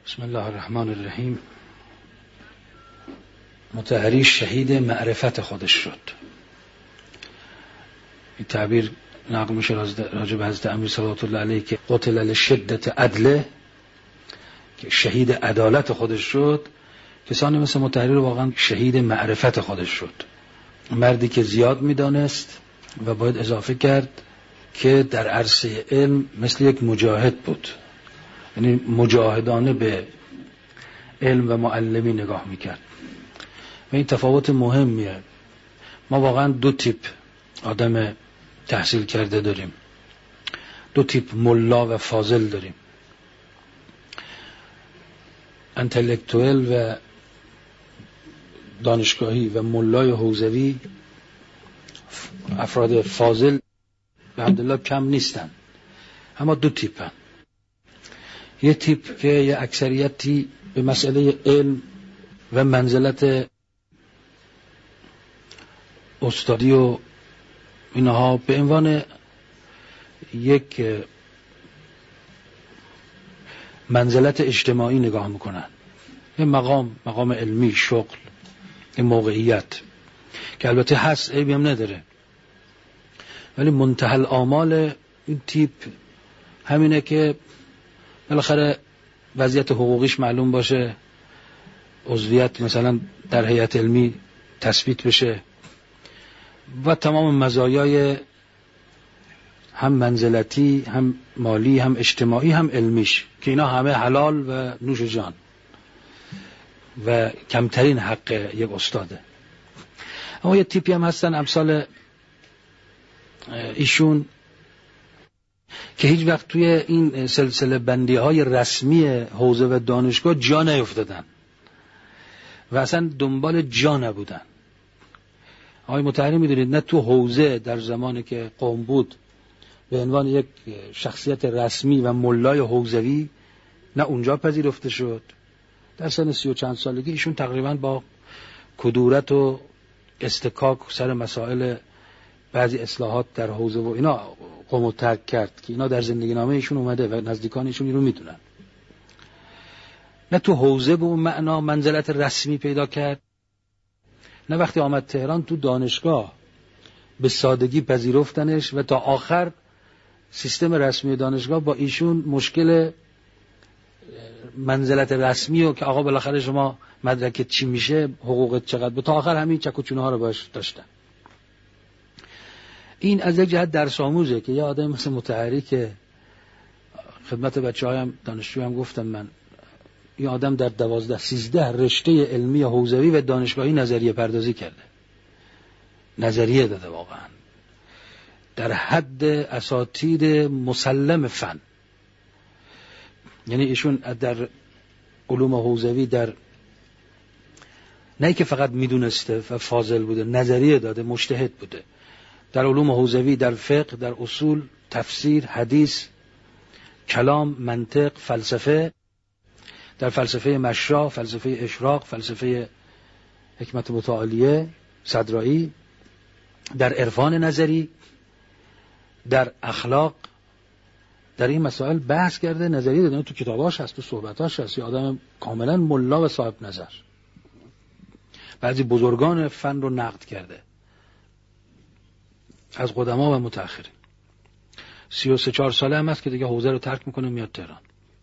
بسم الله الرحمن الرحیم. مطهری شهید معرفت خودش شد. این تعبیر نقل میشه راجع به حضرت امیر صلوات الله علیه که قتل لشدت عدله، که شهید عدالت خودش شد. کسانی مثل مطهری رو واقعا شهید معرفت خودش شد. مردی که زیاد میدانست و باید اضافه کرد که در عرصه علم مثل یک مجاهد بود، یعنی مجاهدانه به علم و معلمی نگاه میکرد. و این تفاوت مهمیه. ما واقعا دو تیپ آدم تحصیل کرده داریم، دو تیپ ملا و فاضل داریم. انتلکتوئل و دانشگاهی و ملای حوزوی، افراد فاضل به الحمدلله کم نیستن، اما دو تیپن. یه تیپ که یه اکثریتی به مسئله علم و منزلت استادی و اینها به عنوان یک منزلت اجتماعی نگاه میکنن، یه مقام علمی، شغل، یه موقعیت که البته هست، عیبی هم نداره، ولی منتهی الآمال این تیپ همینه که بالاخره وضعیت حقوقیش معلوم باشه، عضویت مثلا در هیئت علمی تثبیت بشه و تمام مزایای هم منزلتی، هم مالی، هم اجتماعی، هم علمیش، که اینا همه حلال و نوش جان و کمترین حق یک استاده. اما یه تیپی هم هستن امثال ایشون که هیچ وقت توی این سلسله بندی های رسمی حوزه و دانشگاه جا نیفتادن و اصلا دنبال جا نبودن. آقای مطهری میدونید نه تو حوزه در زمانی که قوم بود به عنوان یک شخصیت رسمی و ملای حوزوی، نه اونجا پذیرفته شد. در سن 30 و چند سالگی ایشون تقریبا با کدورت و استکاک سر مسائل بعضی اصلاحات در حوزه و اینا قومو ترک کرد که اینا در زندگی نامه ایشون اومده و نزدیکان ایشون اینو میدونن. نه تو حوزه به اون معنا منزلت رسمی پیدا کرد، نه وقتی آمد تهران تو دانشگاه به سادگی پذیرفتنش و تا آخر سیستم رسمی دانشگاه با ایشون مشکل منزلت رسمی و که آقا بالاخره شما مدرکت چی میشه، حقوقت چقدر، به تا آخر همین چک و چونه ها رو باش داشتن. این از یک جهت درس آموزه که یه آدم مثل مطهری که خدمت بچه‌هایم دانشجو هم گفتم، من این آدم در 12-13 رشته علمی حوزوی و دانشگاهی نظریه پردازی کرده، نظریه داده، واقعا در حد اساتید مسلم فن. یعنی ایشون در علوم حوزوی در نه که فقط میدونسته و فاضل بوده، نظریه داده، مجتهد بوده. در علوم حوزوی، در فقه، در اصول، تفسیر، حدیث، کلام، منطق، فلسفه، در فلسفه مشرع، فلسفه اشراق، فلسفه حکمت متعالیه صدرایی، در عرفان نظری، در اخلاق، در این مسائل بحث کرده، نظریه داده، تو کتاباش هست، تو صحبتاش هست. یه آدم کاملا ملا و صاحب نظر. بعضی بزرگان فن رو نقد کرده از قدما و متأخرین. 33-4 ساله هم هست که دیگه حوزه رو ترک میکنه میاد تهران.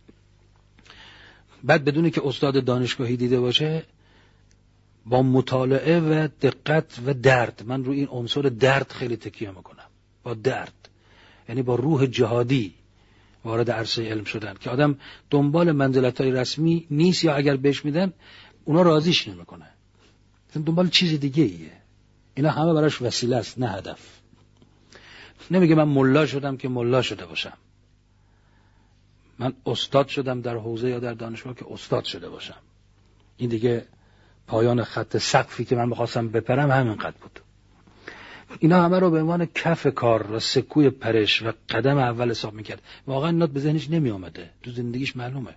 بعد بدونی که استاد دانشگاهی دیده باشه، با مطالعه و دقت و درد، من روی این عنصر درد خیلی تکیه میکنم، با درد، یعنی با روح جهادی وارد عرصه علم شدن که آدم دنبال منزلت‌های رسمی نیست، یا اگر بهش میدن اونا راضیش نمیکنه، دنبال چیز دیگه ایه. اینا همه براش وسیله است نه هدف. نمیگه من ملا شدم که ملا شده باشم، من استاد شدم در حوزه یا در دانشگاه که استاد شده باشم. این دیگه پایان خط سقفی که من بخواستم بپرم همینقدر بود. اینا همه رو به عنوان کف کار و سکوی پرش و قدم اول حساب میکرد. واقعا اینا به ذهنش نمی آمده، تو زندگیش معلومه.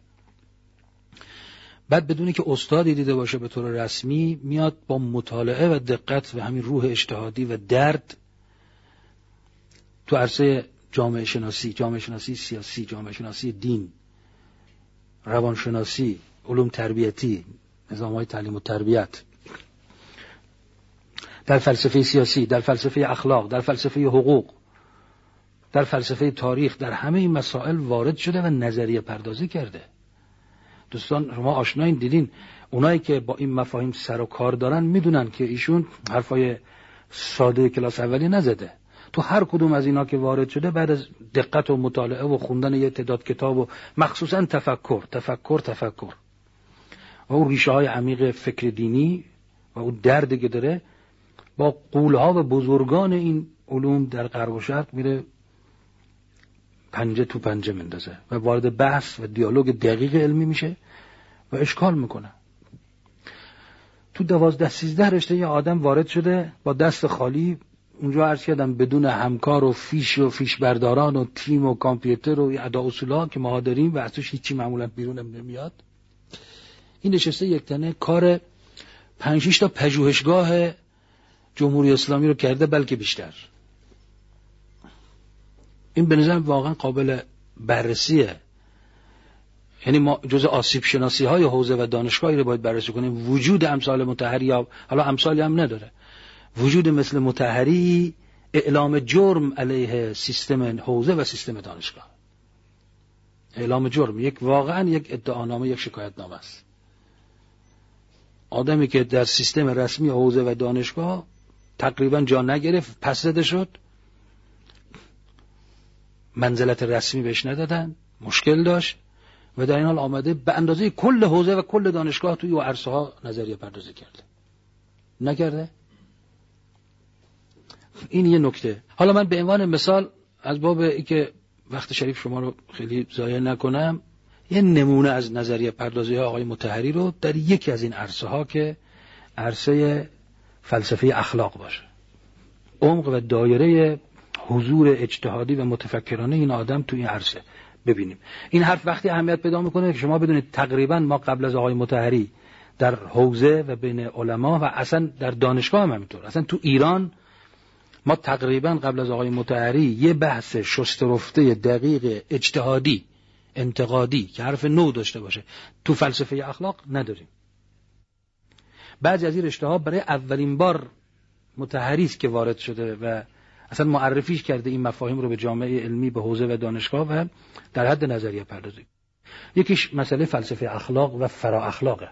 بعد بدونی که استادی دیده باشه به طور رسمی، میاد با مطالعه و دقت و همین روح اجتهادی و درد تو عرصه جامعه شناسی سیاسی، جامعه شناسی دین، روانشناسی، علوم تربیتی، نظام‌های تعلیم و تربیت، در فلسفه سیاسی، در فلسفه اخلاق، در فلسفه حقوق، در فلسفه تاریخ، در همه این مسائل وارد شده و نظریه پردازی کرده. دوستان شما آشنایین، دیدین اونایی که با این مفاهیم سر و کار دارن میدونن که ایشون حرفای ساده کلاس اولی نزده. تو هر کدوم از اینا که وارد شده بعد از دقت و مطالعه و خوندن یه تعداد کتاب و مخصوصا تفکر و اون ریشه های عمیق فکر دینی و اون دردی که داره با قولها و بزرگان این علوم در غرب و شرق میره پنجه تو پنجه مندازه و وارد بحث و دیالوگ دقیق علمی میشه و اشکال میکنه. تو 12-13 رشته یه آدم وارد شده با دست خالی، اونجا عرض کردم بدون همکار و فیش برداران و تیم و کامپیوتر و ادا اصولا که ما داریم و از توش هیچی معمولا بیرون نمیاد. این نشسته یک تنه کار 5-6 تا پژوهشگاه جمهوری اسلامی رو کرده، بلکه بیشتر. این به نظرم واقعا قابل بررسیه. یعنی ما جزء آسیب شناسی های حوزه و دانشگاهی رو باید بررسی کنیم. وجود امثال مطهری، حالا امثالی هم نداره، وجود مثل مطهری اعلام جرم علیه سیستم حوزه و سیستم دانشگاه. اعلام جرم، واقعا یک ادعانامه، یک شکایتنامه است. آدمی که در سیستم رسمی حوزه و دانشگاه تقریبا جا نگرفت، پس زده شد، منزلت رسمی بهش ندادن، مشکل داشت و در این حال آمده به اندازه کل حوزه و کل دانشگاه توی و عرصه ها نظریه پردازی کرده. نکرده؟ این یه نکته. حالا من به عنوان مثال از باب ای که وقت شریف شما رو خیلی ضایع نکنم، یه نمونه از نظریه پردازی ها آقای مطهری رو در یکی از این عرصه ها که عرصه فلسفه اخلاق باشه، عمق و دایره حضور اجتهادی و متفکرانه این آدم تو این عرصه ببینیم. این حرف وقتی اهمیت پیدا میکنه که شما بدونید تقریبا ما قبل از آقای مطهری در حوزه و بین علما و اصلا در دانشگاه هم همینطور، اصلا تو ایران ما تقریبا قبل از آقای مطهری یه بحث شسترفته دقیق اجتهادی انتقادی که حرف نو داشته باشه تو فلسفه اخلاق نداریم. بعضی از این رشته ها برای اولین بار مطهری است که وارد شده و اصلا معرفیش کرده این مفاهیم رو به جامعه علمی، به حوزه و دانشگاه و در حد نظریه پردازی. یکیش مسئله فلسفه اخلاق و فرا اخلاقه.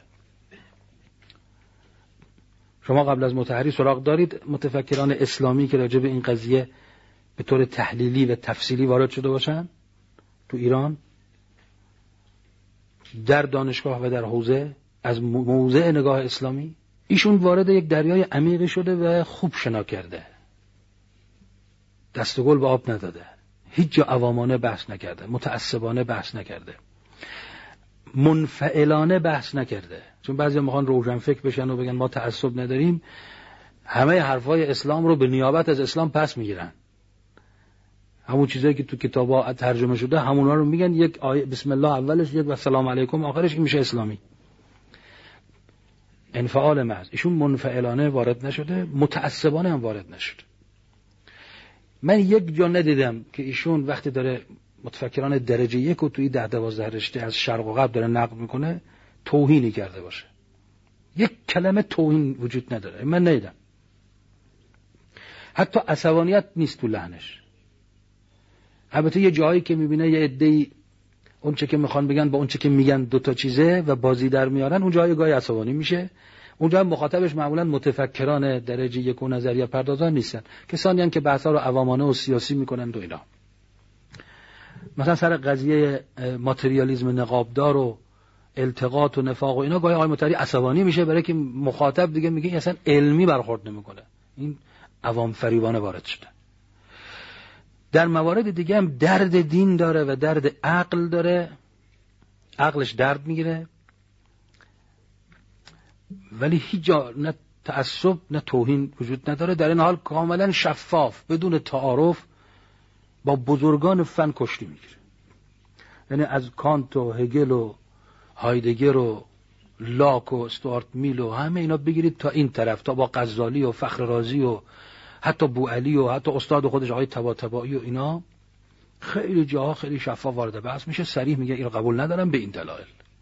شما قبل از مطهری سراغ دارید متفکران اسلامی که راجع به این قضیه به طور تحلیلی و تفصیلی وارد شده باشن تو ایران در دانشگاه و در حوزه از موضع نگاه اسلامی؟ ایشون وارد یک دریای عمیقی شده و خوب شنا کرده، دست گل به آب نداده، هیچ جا عوامانه بحث نکرده، متعصبانه بحث نکرده، منفعلانه بحث نکرده. چون بعضی میخوان روشن فکر بشن و بگن ما تعصب نداریم، همه حرفای اسلام رو به نیابت از اسلام پس میگیرن، همون چیزایی که تو کتابا ترجمه شده همونا رو میگن، یک آیه بسم الله اولش، یک و سلام علیکم آخرش، این میشه اسلامی. انفعال محض. ایشون منفعلانه وارد نشده، متعصبانه هم وارد نشده. من یک جا ندیدم که ایشون وقتی داره متفکران درجه یک و توی 10-12 رشته از شرق و غرب داره نقد میکنه توهینی کرده باشه. یک کلمه توهین وجود نداره، من ندیدم. حتی عصبانیت نیست تو لحنش. البته یه جایی که میبینه یه عده‌ای اون چه که میخوان بگن با اون چه که میگن دوتا چیزه و بازی در میارن، اون جای گاهی عصبانی میشه. اونجا مخاطبش معمولا متفکران درجه یک و نظریه پردازان نیستن، کسانی هستند که بحثا رو عوامانه و سیاسی میکنن و اینا. مثلا سر قضیه ماتریالیسم نقابدار و التقاط و نفاق و اینا گاهی آقای مطهری عصبانی میشه برای که مخاطب دیگه میگه این اصلا علمی برخورد نمیکنه، این عوام فریبانه وارد شده. در موارد دیگه هم درد دین داره و درد عقل داره، عقلش درد میگیره، ولی هیچ جا نه تعصب نه توهین وجود نداره. در این حال کاملا شفاف بدون تعارف با بزرگان فن کشتی میگیره. یعنی از کانت و هگل و هایدگر و لاک و استوارت میل و همه اینا بگیرید تا این طرف، تا با غزالی و فخر رازی و حتی بوعلی و حتی استاد خودش آقای طباطبایی و اینا، خیلی جاها خیلی شفاف وارد بحث میشه، صریح میگه اینو قبول ندارم به این دلایل.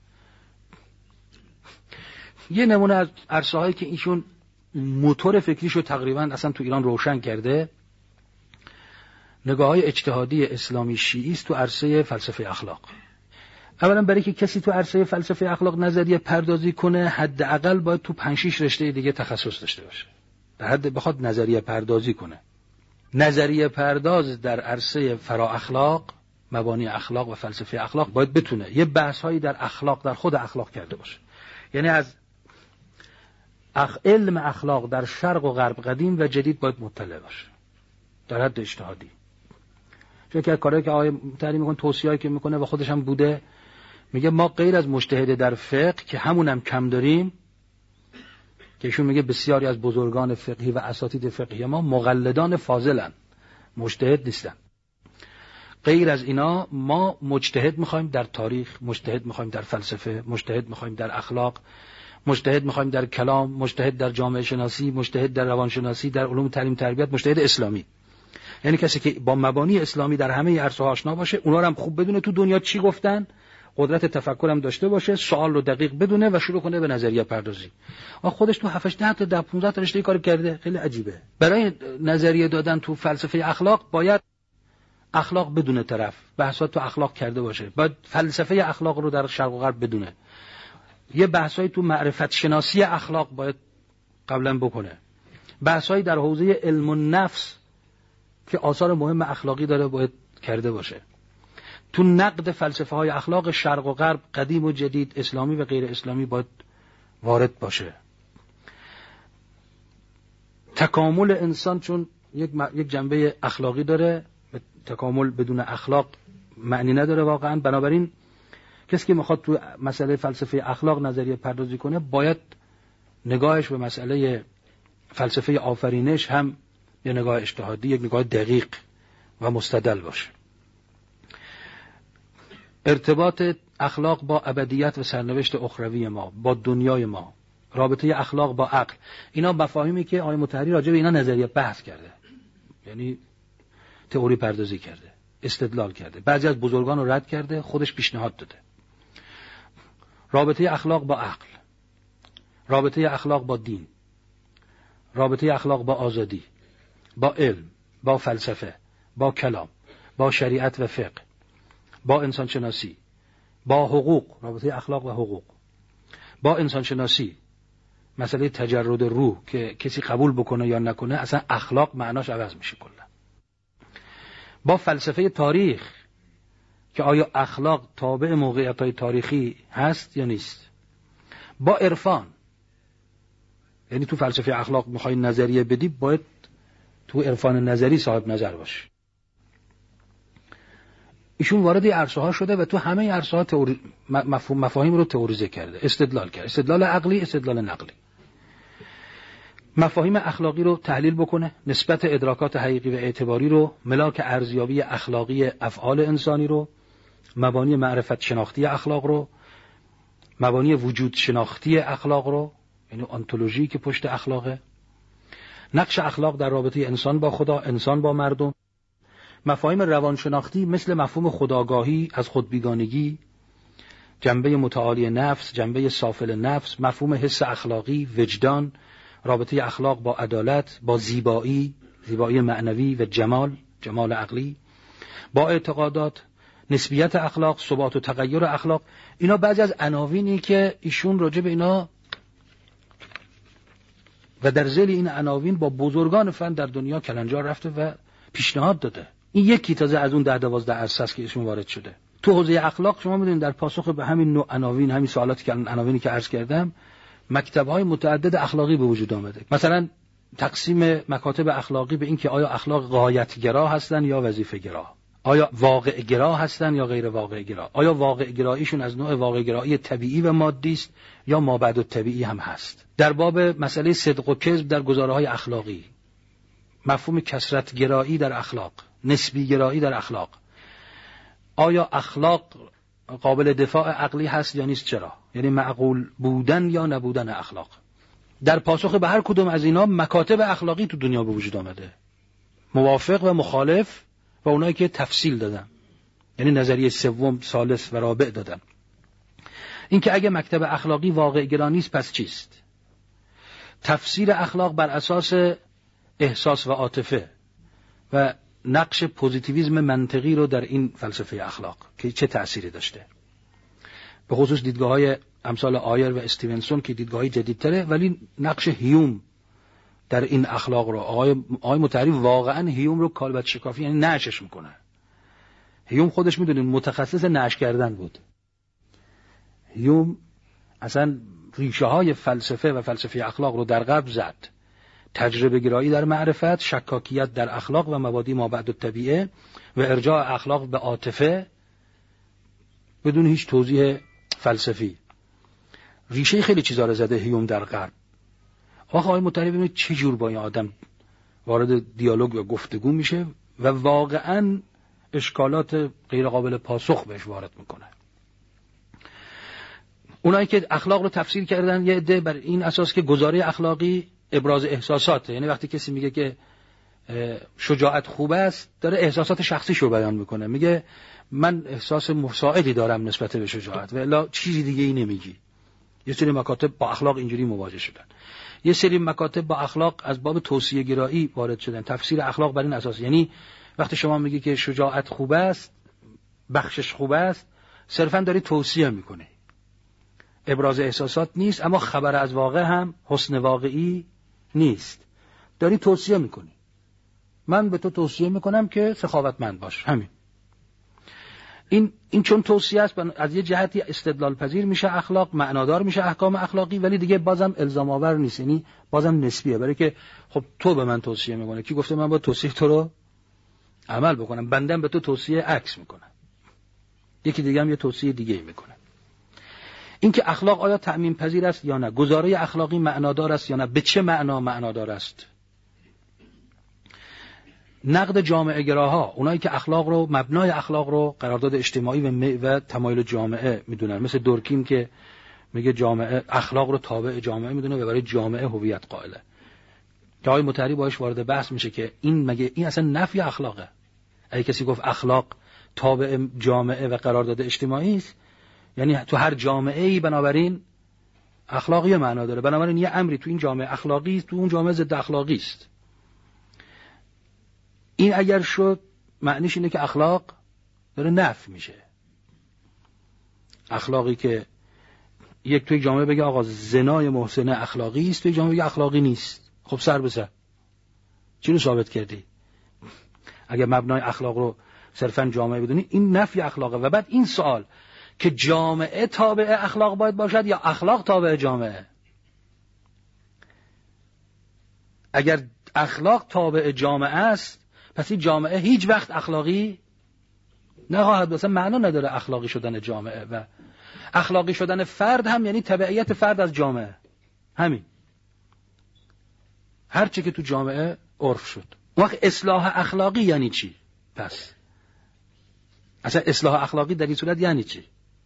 یه نمونه از عرصه‌هایی که ایشون موتور فکریشو تقریبا اصلا تو ایران روشن کرده، نگاه‌های اجتهادی اسلامی شیعی است تو عرصه فلسفه اخلاق. اولا برای که کسی تو عرصه فلسفه اخلاق نظریه پردازی کنه حداقل باید تو 5-6 رشته دیگه تخصص داشته باشه. در حد بخواد نظریه پردازی کنه. نظریه پرداز در عرصه فرا اخلاق، مبانی اخلاق و فلسفه اخلاق باید بتونه یه بحث‌هایی در اخلاق، در خود اخلاق کرده باشه. یعنی از علم اخلاق در شرق و غرب قدیم و جدید باید مطلع باشه در حد اجتهادی. چون که کاری که آقای مطهری میکنه، توصیه‌ای که میکنه و خودش هم بوده، میگه ما غیر از مجتهد در فقه که همونم کم داریم، که ایشون میگه بسیاری از بزرگان فقهی و اساتید فقهی ما مقلدان فاضلن، مجتهد نیستن. غیر از اینا ما مجتهد میخوایم در تاریخ، مجتهد میخوایم در فلسفه، مجتهد میخوایم در اخلاق، مجتهد میخوایم در کلام، مجتهد در جامعه شناسی، مجتهد در روانشناسی، در علوم تعلیم تربیت، مجتهد اسلامی. یعنی کسی که با مبانی اسلامی در همه عرصه‌ها آشنا باشه، اونا رو هم خوب بدونه تو دنیا چی گفتن، قدرت تفکر هم داشته باشه، سوال رو دقیق بدونه و شروع کنه به نظریه پردازی. خودش تو 7 10 تا 15 تا رشته کار کرده. خیلی عجیبه. برای نظریه دادن تو فلسفه اخلاق باید اخلاق بدونه طرف، بحثات تو اخلاق کرده باشه، باید فلسفه اخلاق رو در شرق و غرب بدونه، یه بحثایی تو معرفت شناسی اخلاق باید قبلا بکنه، بحثایی در حوزه علم النفس که آثار مهم اخلاقی داره باید کرده باشه، تو نقد فلسفه های اخلاق شرق و غرب، قدیم و جدید، اسلامی و غیر اسلامی باید وارد باشه. تکامل انسان چون یک جنبه اخلاقی داره، تکامل بدون اخلاق معنی نداره واقعا. بنابراین کسی که میخواد تو مسئله فلسفه اخلاق نظریه پردازی کنه باید نگاهش به مسئله فلسفه آفرینش هم یه نگاه اجتهادی، یک نگاه دقیق و مستدل باشه. ارتباط اخلاق با ابدیت و سرنوشت اخروی ما، با دنیای ما، رابطه اخلاق با عقل، اینا مفاهیمی که آقای مطهری راجع به اینا نظریه بحث کرده، یعنی تئوری پردازی کرده، استدلال کرده، بعضی از بزرگان رو رد کرده، خودش پیشنهاد داده. رابطه اخلاق با عقل، رابطه اخلاق با دین، رابطه اخلاق با آزادی، با علم، با فلسفه، با کلام، با شریعت و فقه، با انسان شناسی، با حقوق، رابطه اخلاق و حقوق، با انسان شناسی، مسئله تجرد روح که کسی قبول بکنه یا نکنه اصلا اخلاق معناش عوض میشه کلا، با فلسفه تاریخ که آیا اخلاق تابع موقعیت‌های تاریخی هست یا نیست، با عرفان، یعنی تو فلسفه اخلاق میخوای نظریه بدی باید تو عرفان نظری صاحب نظر باشی. ایشون وارد عرصه ها شده و تو همه عرصه ها مفاهیم رو تئوریزه کرده، استدلال کرده، استدلال عقلی، استدلال نقلی. مفاهیم اخلاقی رو تحلیل بکنه، نسبت ادراکات حقیقی و اعتباری رو، ملاک ارزیابی اخلاقی افعال انسانی رو، مبانی معرفت شناختی اخلاق رو، مبانی وجود شناختی اخلاق رو، یعنی انتولوژی که پشت اخلاقه، نقش اخلاق در رابطه انسان با خدا، انسان با مردم، مفاهیم روانشناختی مثل مفهوم خودآگاهی، از خودبیگانگی، جنبه متعالی نفس، جنبه سافل نفس، مفهوم حس اخلاقی، وجدان، رابطه اخلاق با عدالت، با زیبایی، زیبایی معنوی و جمال عقلی، با اعتقادات، نسبیت اخلاق، ثبات و تغییر اخلاق. اینا بعضی از عناوینی که ایشون راجع به اینا و در ذیل این عناوین با بزرگان فن در دنیا کلنجار رفته و پیشنهاد داده. این یکی تازه از اون 10-12 عرصه است که ایشون وارد شده. تو حوزه اخلاق شما می‌دونید در پاسخ به همین نوع عناوین، همین سوالاتی که عناوینی که عرض کردم، مکتب‌های متعدد اخلاقی به وجود آمده. مثلا تقسیم مکاتب اخلاقی به این که آیا اخلاق غایت‌گرا هستن یا وظیفه‌گرا، آیا واقع‌گرا هستن یا غیر واقع‌گرا، آیا واقع‌گراییشون از نوع واقع‌گرایی طبیعی و مادی است یا مابعد الطبیعی هم هست. در باب مسئله صدق و کذب در گزاره‌های اخلاقی، مفهوم کثرت‌گرایی در اخلاق، نسبی‌گرایی در اخلاق، آیا اخلاق قابل دفاع عقلی هست یا نیست، چرا، یعنی معقول بودن یا نبودن اخلاق. در پاسخ به هر کدوم از اینا مکاتب اخلاقی تو دنیا به وجود آمده، موافق و مخالف و اونایی که تفصیل دادن، یعنی نظریه سوم، ثالث و رابع دادن. اینکه اگه مکتب اخلاقی واقع گرا نیست پس چیست؟ تفسیر اخلاق بر اساس احساس و عاطفه و نقش پوزیتیویسم منطقی رو در این فلسفه اخلاق که چه تأثیری داشته، به خصوص دیدگاه‌های امثال آیر و استیونسون که دیدگاهی جدیدتره، ولی نقش هیوم در این اخلاق رو آقای مطهری واقعا هیوم رو کالبد شکافی، یعنی نعشش میکنه. هیوم خودش میدونید متخصص نعش کردن بود. هیوم اصلا ریشه های فلسفه و فلسفه اخلاق رو در غرب زد. تجربه گرایی در معرفت، شکاکیت در اخلاق و مبادی مابعد الطبیعه و ارجاع اخلاق به عاطفه بدون هیچ توضیح فلسفی. ریشه خیلی چیزا رو زده هیوم در غرب. آقای مطهری ببینید چه جور با این آدم وارد دیالوگ و گفتگو میشه و واقعاً اشکالات غیر قابل پاسخ بهش وارد میکنه. اونایی که اخلاق رو تفسیر کردن یه عده بر این اساس که گزاره اخلاقی ابراز احساساته، یعنی وقتی کسی میگه که شجاعت خوب است داره احساسات شخصیش رو بیان میکنه، میگه من احساس مساعدی دارم نسبت به شجاعت و الا چیزی دیگه ای نمیگی. یه سری مکاتب با اخلاق اینجوری مواجه شدن، یه سری مکاتب با اخلاق از باب توصیه گرایی وارد شدن. تفسیر اخلاق بر این اساس، یعنی وقتی شما میگی که شجاعت خوب است، بخشش خوب است، صرفا داری توصیه میکنه، ابراز احساسات نیست، اما خبر از واقع هم حسن واقعی نیست، داری توصیه میکنی. من به تو توصیه میکنم که سخاوتمند باش. همین. این چون توصیه است از یه جهتی استدلال پذیر میشه، اخلاق معنادار میشه، احکام اخلاقی، ولی دیگه بازم الزام آور نیست، یعنی بازم نسبیه. برای که خب تو به من توصیه میکنه، کی گفته من با توصیه تو رو عمل بکنم؟ بندم به تو توصیه عکس میکنه، یکی دیگه هم یه توصیه دیگه میکنه. این که اخلاق آیا تعمیم پذیر است یا نه، گزاره اخلاقی معنادار است یا نه، به چه معنا معنادار است. نقد جامعه گراها، اونایی که اخلاق رو، مبنای اخلاق رو قرارداد اجتماعی و تمایل جامعه میدونن، مثل دورکیم که میگه جامعه اخلاق رو تابع جامعه میدونه و برای جامعه هویت قائله. که آقای مطهری باهاش وارد بحث میشه که این اصلا نفی اخلاقه. اگه کسی گفت اخلاق تابع جامعه و قرارداد اجتماعی است، یعنی تو هر جامعه‌ای بنابراین اخلاقی معنا داره، بنابراین یه امری تو این جامعه اخلاقی است، تو اون جامعه ضد اخلاقی است. این اگر شد معنیش اینه که اخلاق داره نفی میشه. اخلاقی که یک توی جامعه بگه آقا زنای محسنه اخلاقی است، توی جامعه بگه اخلاقی نیست، خب سر به سر چی رو ثابت کردی؟ اگر مبنای اخلاق رو صرفا جامعه بدونی، این نفی اخلاقه. و بعد این سوال که جامعه تابع اخلاق باید باشد یا اخلاق تابع جامعه؟ اگر اخلاق تابع جامعه است، پس این جامعه هیچ وقت اخلاقی نخواهد. مثلا معنا نداره اخلاقی شدن جامعه، و اخلاقی شدن فرد هم یعنی تبعیت فرد از جامعه. همین، هرچی که تو جامعه عرف شد. وقت اصلاح اخلاقی یعنی چی؟ پس اصلا اصلاح اخلاقی در این صورت یعنی چی؟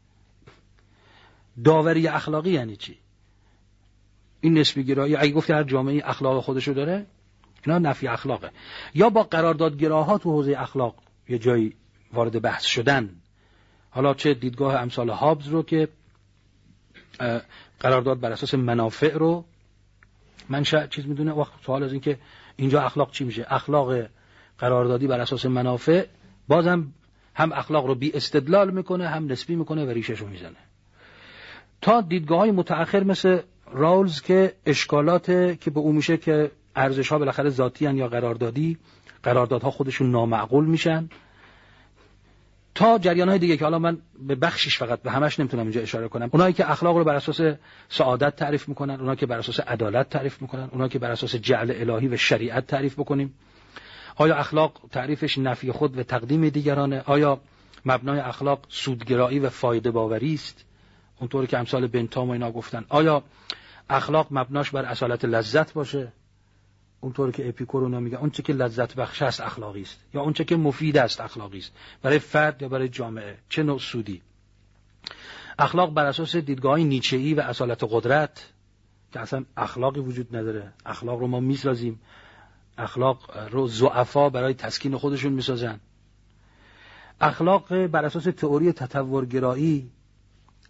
داوری اخلاقی یعنی چی؟ این نسبی گرایی، اگه گفتی هر جامعه اخلاق خودشو داره، اینا نفی اخلاقه. یا با قراردادگراها تو حوزه اخلاق یه جایی وارد بحث شدن، حالا چه دیدگاه امثال هابز رو که قرارداد بر اساس منافع رو منشأ چیز میدونه. وقت سوال از این که اینجا اخلاق چی میشه؟ اخلاق قراردادی بر اساس منافع بازم هم اخلاق رو بی استدلال میکنه، هم نسبی میکنه و ریشش رو میزنه. تا دیدگاه‌های متأخر مثل راولز که اشکالات که به اون میشه که ارزش‌ها بالاخره ذاتی ان یا قراردادی، قراردادها خودشون نامعقول میشن، تا جریان‌های دیگه که حالا من به بخشش فقط به همش نمیتونم اینجا اشاره کنم. اونایی که اخلاق رو بر اساس سعادت تعریف میکنن، اونایی که بر اساس عدالت تعریف میکنن، اونایی که بر اساس جعل الهی و شریعت تعریف بکنیم. آیا اخلاق تعریفش نفی خود و تقدیم دیگرانه؟ آیا مبنای اخلاق سودگرایی و فایده باوری است، اونطوری که امثال بنتام و اینا گفتن؟ آیا اخلاق مبناش بر اصالت لذت باشه، اونطوری که اپیکور اونا میگن اون چه که لذت بخش است اخلاقی است، یا اون چه که مفید است اخلاقی است برای فرد یا برای جامعه؟ چه نوع سودی؟ اخلاق بر اساس دیدگاه‌های نیچه‌ای و اصالت قدرت که اصلا اخلاقی وجود نداره، اخلاق رو ما میسازیم، اخلاق رو ضعفا برای تسکین خودشون میسازن. اخلاق بر اساس تئوری تطورگرایی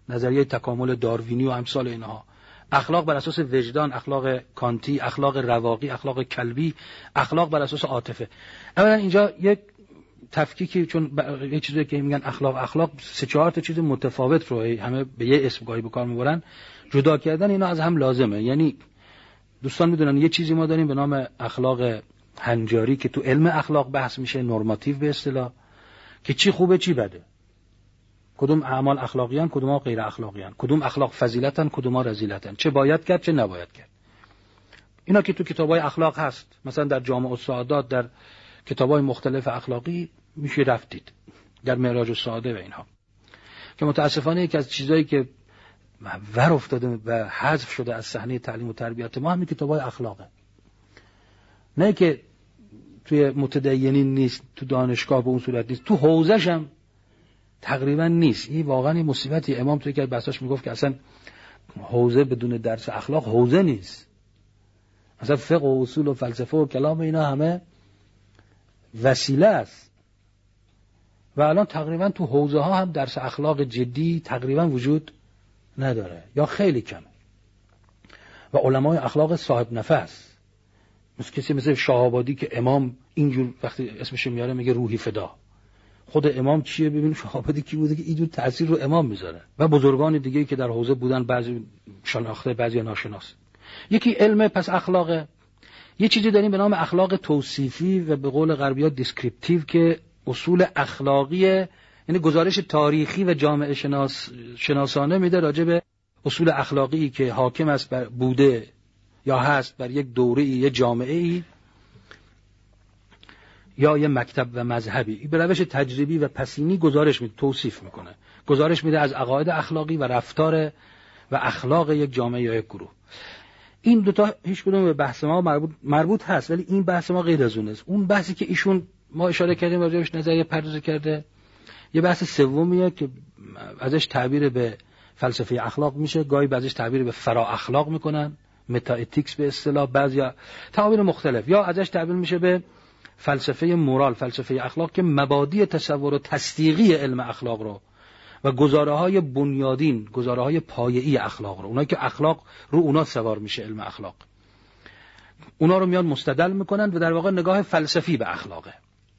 نظریه تکامل داروینی و امثال اینها. اخلاق بر اساس وجدان، اخلاق کانتی، اخلاق رواقی، اخلاق کلبی، اخلاق بر اساس عاطفه. اولا اینجا یک تفکیکی، چون یه چیزی که میگن اخلاق 3-4 تا چیز متفاوت رو همه به یه اسم گاهی به کار میبرن، جدا کردن اینا از هم لازمه. یعنی دوستان میدونن یه چیزی ما داریم به نام اخلاق هنجاری که تو علم اخلاق بحث میشه، نورماتیو به اصطلاح، که چی خوبه چی بده، کدوم اعمال اخلاقیان کدوم غیر اخلاقیان، کدوم اخلاق فضیلتن کدوم رذیلتن، چه باید کرد چه نباید کرد. اینا که تو کتابای اخلاق هست، مثلا در جامع السعادات، در کتابای مختلف اخلاقی میشه رفتید، در معراج السعاده و اینها، که متاسفانه یکی از چیزایی که ور افتاده و حذف شده از صحنه تعلیم و تربیت ما همین کتابای اخلاقه. نه که توی متدینین نیست، تو دانشگاه به اون صورت نیست، تو حوزش هم تقریبا نیست. این واقعا مصیبتی. امام توی که بحثاش میگفت که اصلا حوزه بدون درس اخلاق حوزه نیست. اصلا فقه و اصول و فلسفه و کلام اینا همه وسیله است. و الان تقریبا تو حوزه ها هم درس اخلاق جدی تقریبا وجود نداره یا خیلی کمه. و علمای اخلاق صاحب نفس، کسی مثل شاه‌آبادی که امام اینجور وقتی اسمش میاره میگه روحی فدا. خود امام چیه؟ ببین شاه‌آبادی کی بوده که اینجور تأثیر رو امام میذاره. و بزرگان دیگه که در حوزه بودن، بعضی شناخته بعضی ناشناس. یکی علم، پس اخلاقه. یه چیزی داریم به نام اخلاق توصیفی و به قول غربی‌ها دیسکریپتیو، که اصول اخلاقیه، یعنی گزارش تاریخی و جامعه شناسانه میده راجع به اصول اخلاقی که حاکم است بر بوده یا هست بر یک دوره‌ای، یک جامعه‌ای یا یک مکتب و مذهبی. به روش تجربی و پسینی گزارش میده، توصیف میکنه، گزارش میده از عقاید اخلاقی و رفتار و اخلاق یک جامعه یا یک گروه. این دوتا هیچ کدوم به بحث ما مربوط هست، ولی این بحث ما غیر از اون است. اون بحثی که ایشون ما اشاره کردیم راجعش نظریه پردازی کرده، یه بحث سومیه که ازش تعبیر به فلسفه اخلاق میشه، گاهی بعضیش تعبیر به فرا اخلاق میکنن، متا اتیکس به اصطلاح، بعضیا تعبیر مختلف، یا ازش تعبیر میشه به فلسفه مورال، فلسفه اخلاق، که مبادی تصور و تصدیقی علم اخلاق رو و گزاره‌های بنیادین، گزاره‌های پایه‌ای اخلاق رو، اونایی که اخلاق رو اونا سوار میشه علم اخلاق، اونا رو میان مستدل میکنن و در واقع نگاه فلسفی به اخلاقه،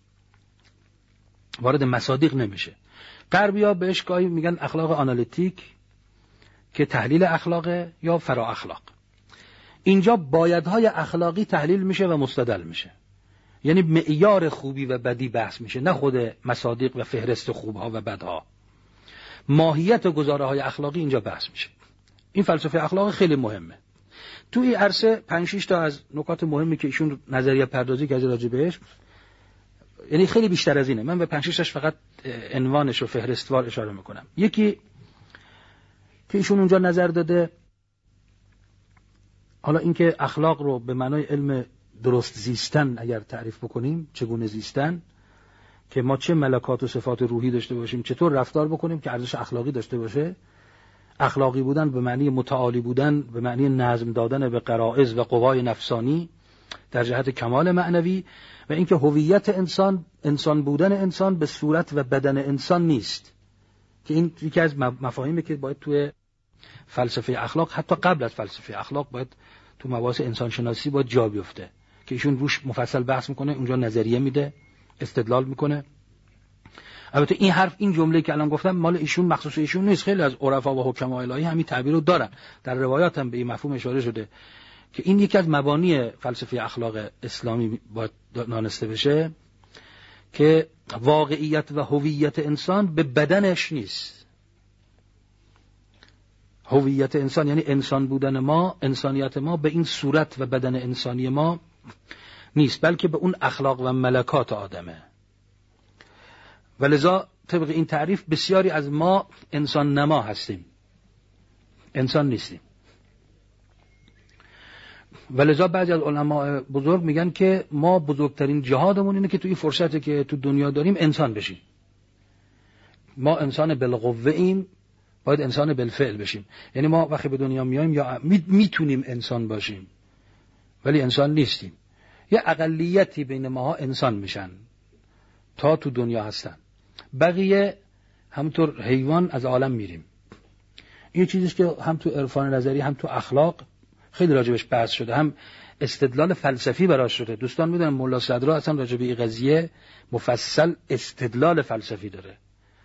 وارد مصادیق نمیشه. غربی‌ها بهش گاهی میگن اخلاق آنالیتیک که تحلیل اخلاقه، یا فرا اخلاق. اینجا بایدهای اخلاقی تحلیل میشه و مستدل میشه، یعنی معیار خوبی و بدی بحث میشه، نه خود مصادیق و فهرست خوبها و بدها. ماهیت گزاره‌های اخلاقی اینجا بحث میشه. این فلسفه اخلاق خیلی مهمه. تو این عرصه 5-6 تا از نکات مهمی که ایشون نظریه پردازی کرده راجع بهش، یعنی خیلی بیشتر از اینه، من به 5-6 تاش فقط عنوانش رو فهرستوار اشاره میکنم. یکی که ایشون اونجا نظر داده، حالا اینکه اخلاق رو به معنای علم درست زیستن اگر تعریف بکنیم، چگونه زیستن، که ما چه ملکات و صفات روحی داشته باشیم، چطور رفتار بکنیم که ارزش اخلاقی داشته باشه. اخلاقی بودن به معنی متعالی بودن، به معنی نظم دادن به غرایز و قوای نفسانی در جهت کمال معنوی، و اینکه هویت انسان بودن انسان به صورت و بدن انسان نیست، که این یکی از مفاهیمی که باید توی فلسفه اخلاق، حتی قبل از فلسفه اخلاق، باید تو مباحث انسان شناسی باید جا بیفته، که ایشون روش مفصل بحث میکنه، اونجا نظریه میده، استدلال میکنه. البته این حرف، این جمله که الان گفتم مال ایشون، مخصوص ایشون نیست، خیلی از عرفا و حکما الهی همین تعبیر رو دارن. در روایات هم به این مفهوم اشاره شده که این یکی از مبانی فلسفه اخلاق اسلامی باید دانسته بشه، که واقعیت و هویت انسان به بدنش نیست. هویت انسان یعنی انسان بودن ما، انسانیت ما به این صورت و بدن انسانی ما نیست، بلکه به اون اخلاق و ملکات آدمه. ولذا طبق این تعریف بسیاری از ما انسان نما هستیم، انسان نیستیم. ولذا بعضی از علما بزرگ میگن که ما بزرگترین جهادمون اینه که توی این فرصتی که تو دنیا داریم انسان بشیم. ما انسان بالقوه ایم، باید انسان بالفعل بشیم. یعنی ما وقتی به دنیا میایم یا میتونیم انسان باشیم ولی انسان نیستیم. یه اقلیتی بین ماها انسان میشن تا تو دنیا هستن، بقیه همونطور حیوان از عالم میریم. این چیزیست که هم تو عرفان نظری هم تو اخلاق خیلی راجبش بحث شده، هم استدلال فلسفی براش شده. دوستان میدونن ملا صدرا اصلا راجب این قضیه مفصل استدلال فلسفی داره.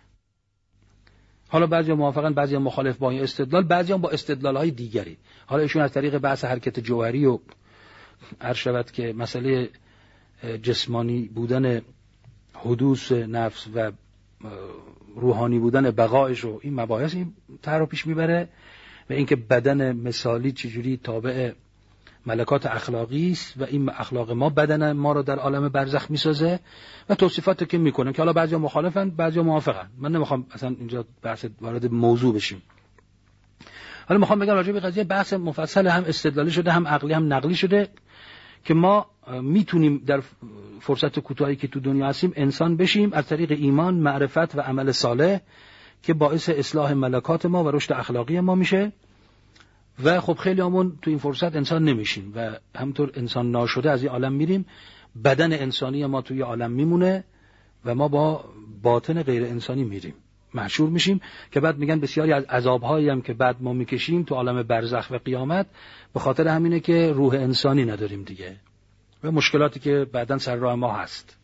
حالا بعضیا موافقن، بعضیا مخالف با این استدلال، بعضیا با استدلال‌های دیگری. حالا ایشون از طریق بحث حرکت جوهری و عرض شود که مسئله جسمانی بودن حدوث نفس و روحانی بودن بقایش و این مباحث این طرح پیش میبره و اینکه بدن مثالی چجوری تابع ملکات اخلاقی است و این اخلاق ما بدن ما رو در عالم برزخ میسازه و توصیفاتی که میکنه که حالا بعضیا مخالفن بعضیا موافقن. من نمیخوام اصلا اینجا بحث وارد موضوع بشیم. حالا میخوام بگم راجع به قضیه بحث مفصل هم استدلالی شده، هم عقلی هم نقلی شده که ما میتونیم در فرصت کوتاهی که تو دنیا هستیم انسان بشیم از طریق ایمان، معرفت و عمل صالح که باعث اصلاح ملکات ما و رشد اخلاقی ما میشه. و خب خیلی همون تو این فرصت انسان نمیشیم و همطور انسان ناشده از این عالم میریم، بدن انسانی ما توی عالم میمونه و ما با باطن غیر انسانی میریم، محشور میشیم. که بعد میگن بسیاری از عذابهایی هم که بعد ما میکشیم تو عالم برزخ و قیامت به خاطر همینه که روح انسانی نداریم دیگه و مشکلاتی که بعداً سر راه ما هست.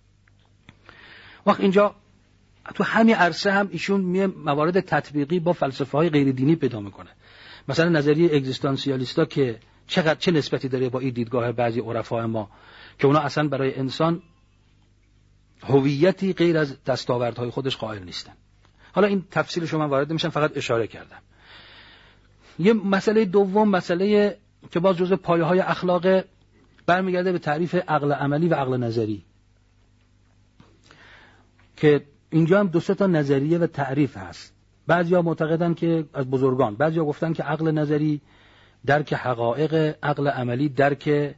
وقت اینجا تو همین عرصه هم ایشون موارد تطبیقی با فلسفه‌های غیر دینی پیدا میکنه. مثلا نظریه اگزیستانسیالیستا که چه نسبتی داره با این دیدگاه بعضی عرفای ما که اونا اصلا برای انسان هویتی غیر از دستاوردهای خودش قائل نیستن. حالا این تفصیلش رو من وارد نمیشم، فقط اشاره کردم. یه مسئله دوم، مسئله که باز جزء پایه‌های اخلاق، برمیگرده به تعریف عقل عملی و عقل نظری که اینجا هم 2-3 تا نظریه و تعریف هست. بعضیا معتقدن که از بزرگان، بعضیا گفتن که عقل نظری درک حقایق، عقل عملی درک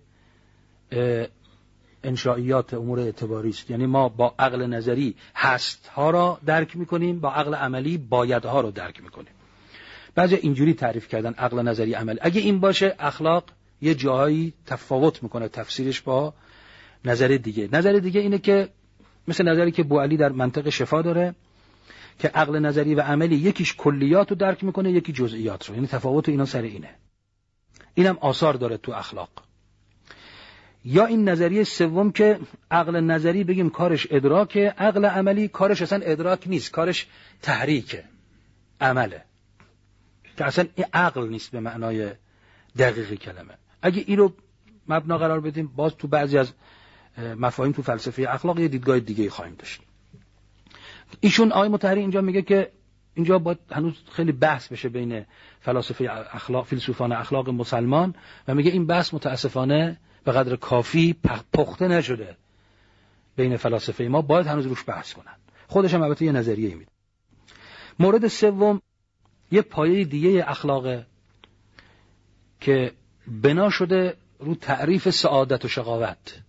انشائیات امور اعتباری است. یعنی ما با عقل نظری هست ها را درک میکنیم، با عقل عملی باید ها رو درک میکنیم. بعضی اینجوری تعریف کردن عقل نظری عملی. اگه این باشه اخلاق یه جاهایی تفاوت میکنه تفسیرش با نظر دیگه. نظر دیگه اینه که مثل نظری که بوعلی در منطق شفا داره که عقل نظری و عملی یکیش کلیات رو درک میکنه، یکی جزئیات رو. یعنی تفاوت اینا سر اینه. اینم آثار داره تو اخلاق. یا این نظریه سوم که عقل نظری بگیم کارش ادراکه، عقل عملی کارش اصلا ادراک نیست، کارش تحریکه، عمله، که اصلا این عقل نیست به معنای دقیقی کلمه. اگه این رو مبنا قرار بدیم باز تو بعضی از مفاهیم تو فلسفه اخلاق یه دیدگاه دیگه خواهیم داشت. ایشون آقای مطهری اینجا میگه که اینجا باید هنوز خیلی بحث بشه بین فلاسفه اخلاق، فیلسوفان اخلاق مسلمان، و میگه این بحث متاسفانه به قدر کافی پخته نشده بین فلاسفه ما، باید هنوز روش بحث کنن. خودش هم البته یه نظریه میده. مورد سوم یه پایه دیگه اخلاقه که بنا شده رو تعریف سعادت و شقاوت،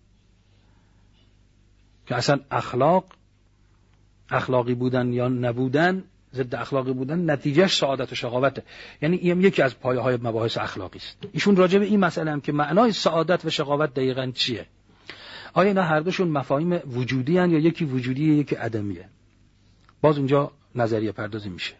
که اصلا اخلاقی بودن یا نبودن، ضد اخلاقی بودن نتیجهش سعادت و شقاوته. یعنی این یکی از پایه‌های مباحث اخلاقی است. ایشون راجع به این مسئله هم که معنای سعادت و شقاوت دقیقاً چیه، آیا اینا هر دوشون مفاهیم وجودی ان یا یکی وجودیه یکی عدمیه، باز اینجا نظریه پردازی میشه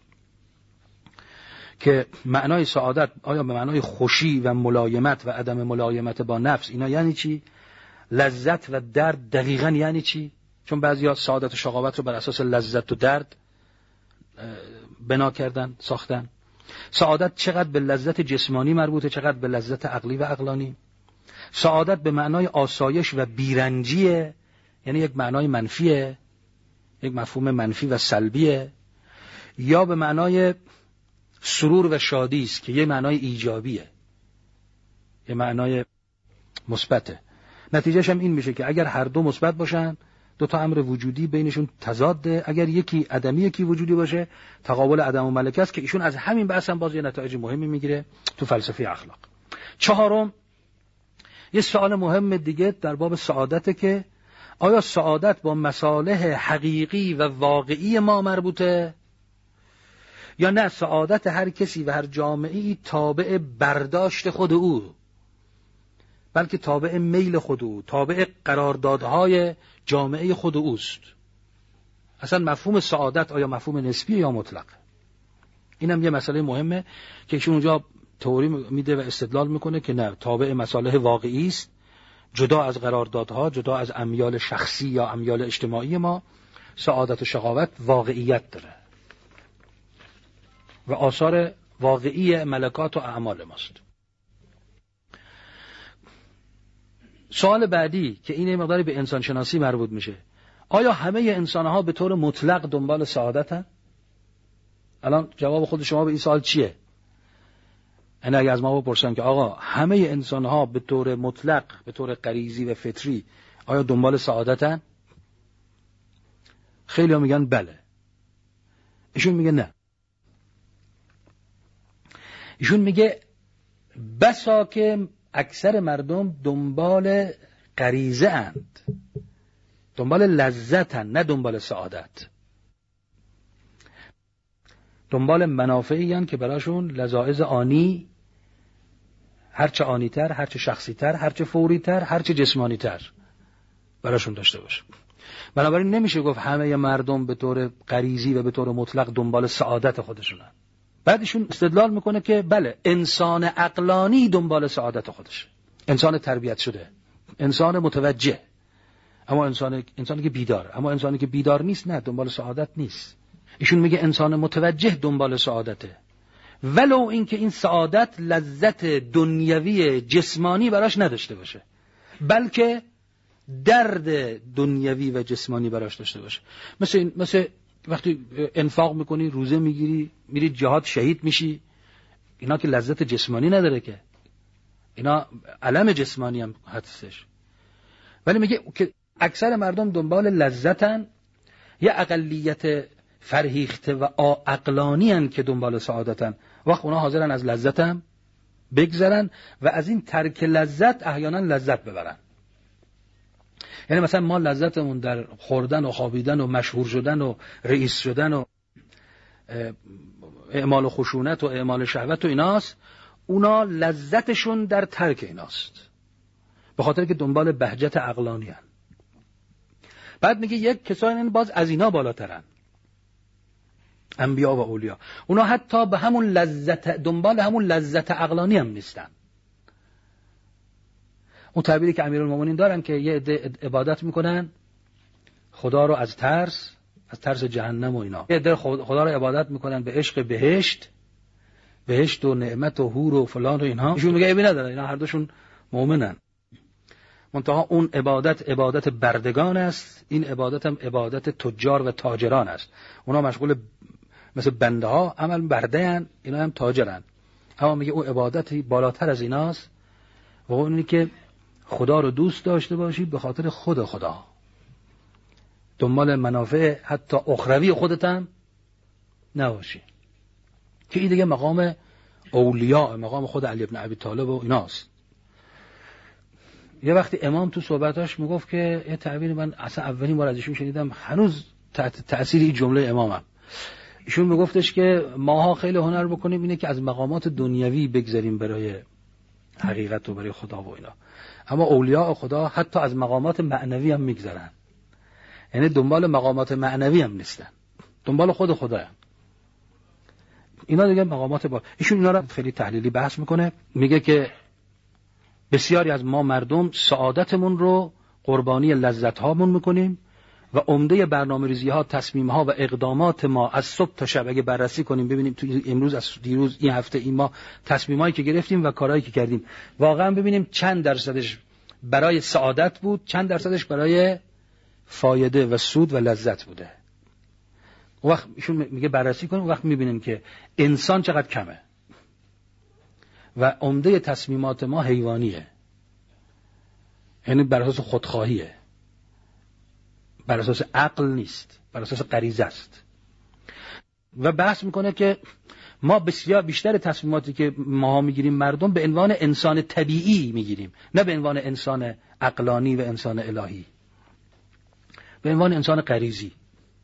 که معنای سعادت آیا به معنای خوشی و ملایمت و عدم ملایمت با نفس اینا یعنی چی، لذت و درد دقیقاً یعنی چی؟ چون بعضیا سعادت و شقاوت رو بر اساس لذت و درد بنا کردن، ساختن. سعادت چقدر به لذت جسمانی مربوطه، چقدر به لذت عقلی و عقلانی. سعادت به معنای آسایش و بیرنجیه، یعنی یک معنای منفیه، یک مفهوم منفی و سلبیه، یا به معنای سرور و شادی است که یه معنای ایجابیه، یه معنای مثبته. نتیجهش هم این میشه که اگر هر دو مثبت باشن، دو تا امر وجودی بینشون تضاده، اگر یکی عدمی یکی وجودی باشه تقابل عدم و ملکه است، که ایشون از همین بحث هم باز یه نتایج مهمی میگیره تو فلسفه اخلاق. چهارم یه سوال مهم دیگه در باب سعادته که آیا سعادت با مصالح حقیقی و واقعی ما مربوطه یا نه سعادت هر کسی و هر جامعه‌ای تابع برداشت خود او، بلکه تابع میل خود او، تابع قراردادهای جامعه خود اوست. اصلا مفهوم سعادت آیا مفهوم نسبی یا مطلق؟ اینم یه مسئله مهمه که ایشون اونجا تئوری میده و استدلال میکنه که نه، تابع مصالح واقعی است، جدا از قراردادها، جدا از امیال شخصی یا امیال اجتماعی ما. سعادت و شقاوت واقعیت داره و آثار واقعی ملکات و اعمال ماست. سوال بعدی که این مقداری به انسان شناسی مربوط میشه، آیا همه انسانها به طور مطلق دنبال سعادتن؟ الان جواب خود شما به این سوال چیه؟ یعنی اگه از ما بپرسن که آقا همه انسانها به طور مطلق، به طور غریزی و فطری آیا دنبال سعادتن؟ خیلی ها میگن بله. ایشون میگه نه. ایشون میگه بسا که اکثر مردم دنبال غریزه اند، دنبال لذتن، نه دنبال سعادت. دنبال منافعی هستند که براشون لذاذ آنی، هرچه آنی تر، هرچه شخصی تر، هرچه فوری تر، هرچه جسمانی تر براشون داشته باشه. بنابراین نمیشه گفت همه مردم به طور غریزی و به طور مطلق دنبال سعادت خودشونن. بعدشون استدلال میکنه که بله، انسان عقلانی دنبال سعادت خودشه، انسان تربیت شده، انسان متوجه، اما انسانی که بیدار، اما انسانی که بیدار نیست نه، دنبال سعادت نیست. ایشون میگه انسان متوجه دنبال سعادته، ولو اینکه این سعادت لذت دنیوی جسمانی براش نداشته باشه، بلکه درد دنیوی و جسمانی براش داشته باشه. مثل وقتی انفاق میکنی، روزه میگیری، میری جهاد شهید میشی، اینا که لذت جسمانی نداره که، اینا علم جسمانی هم هستش. ولی میگه که اکثر مردم دنبال لذتن، یه اقلیت فرهیخته و عقلانی هن که دنبال سعادتن، وقت اونا حاضرن از لذتم بگذرن و از این ترک لذت احیانا لذت ببرن. یعنی مثلا ما لذتمون در خوردن و خوابیدن و مشهور شدن و رئیس شدن و اعمال خشونت و اعمال شهوت و ایناست، اونا لذتشون در ترک ایناست، به خاطر که دنبال بهجت عقلانی هن. بعد میگه یک کسانی باز از اینا بالاترن، انبیا و اولیا، اونا حتی به همون لذت، دنبال همون لذت عقلانی هم نیستن. اون تعبیری که امیرالمومنین دارن که یه عده عبادت میکنن خدا رو از ترس جهنم و اینا، یه عده خدا رو عبادت میکنن به عشق بهشت و نعمت و حور و فلان و اینها. ایشون میگه عیبی نداره، اینا هر دوشون مؤمنن، منتها اون عبادت بردگان است، این عبادت هم عبادت تجار و تاجران است. اونا مشغول مثل بنده ها عمل برده هن، اینا هم تاجرن. اما میگه اون عبادتی بالاتر از ایناست و اون اینه که خدا رو دوست داشته باشی به خاطر خدا، دنبال منافع حتی اخروی خودت هم نباشی، که این دیگه مقام اولیاء، مقام خود علی بن ابی طالب و ایناست. یه وقتی امام تو صحبتاش میگفت که یه تعبیر من اصلا اولین بار ازشون شنیدم، هنوز تأثیر این جمله امامم. ایشون میگفتش که ماها خیلی هنر بکنیم اینه که از مقامات دنیوی بگذاریم برای حقیقت و برای خدا و اینا، اما اولیاء خدا حتی از مقامات معنوی هم میگذرن، یعنی دنبال مقامات معنوی هم نیستن، دنبال خود خدایم. اینا دیگه مقامات ایشون اینا رو خیلی تحلیلی بحث میکنه، میگه که بسیاری از ما مردم سعادتمون رو قربانی لذت هامون میکنیم و عمده برنامه‌ریزی ها، تصمیم ها و اقدامات ما از صبح تا شب اگه بررسی کنیم ببینیم تو امروز، از دیروز، این هفته، این ما تصمیمایی که گرفتیم و کارهایی که کردیم، واقعا ببینیم چند درصدش برای سعادت بود، چند درصدش برای فایده و سود و لذت بوده. اون وقت ایشون میگه بررسی کنیم، اون وقت میبینیم که انسان چقدر کمه و عمده تصمیمات ما حیوانیه، یعنی بر اساس خودخواهیه، بر اساس عقل نیست، بر اساس غریزه است. و بحث میکنه که ما بسیار بیشتر تصمیماتی که ما میگیریم مردم به عنوان انسان طبیعی میگیریم، نه به عنوان انسان عقلانی و انسان الهی، به عنوان انسان غریزی،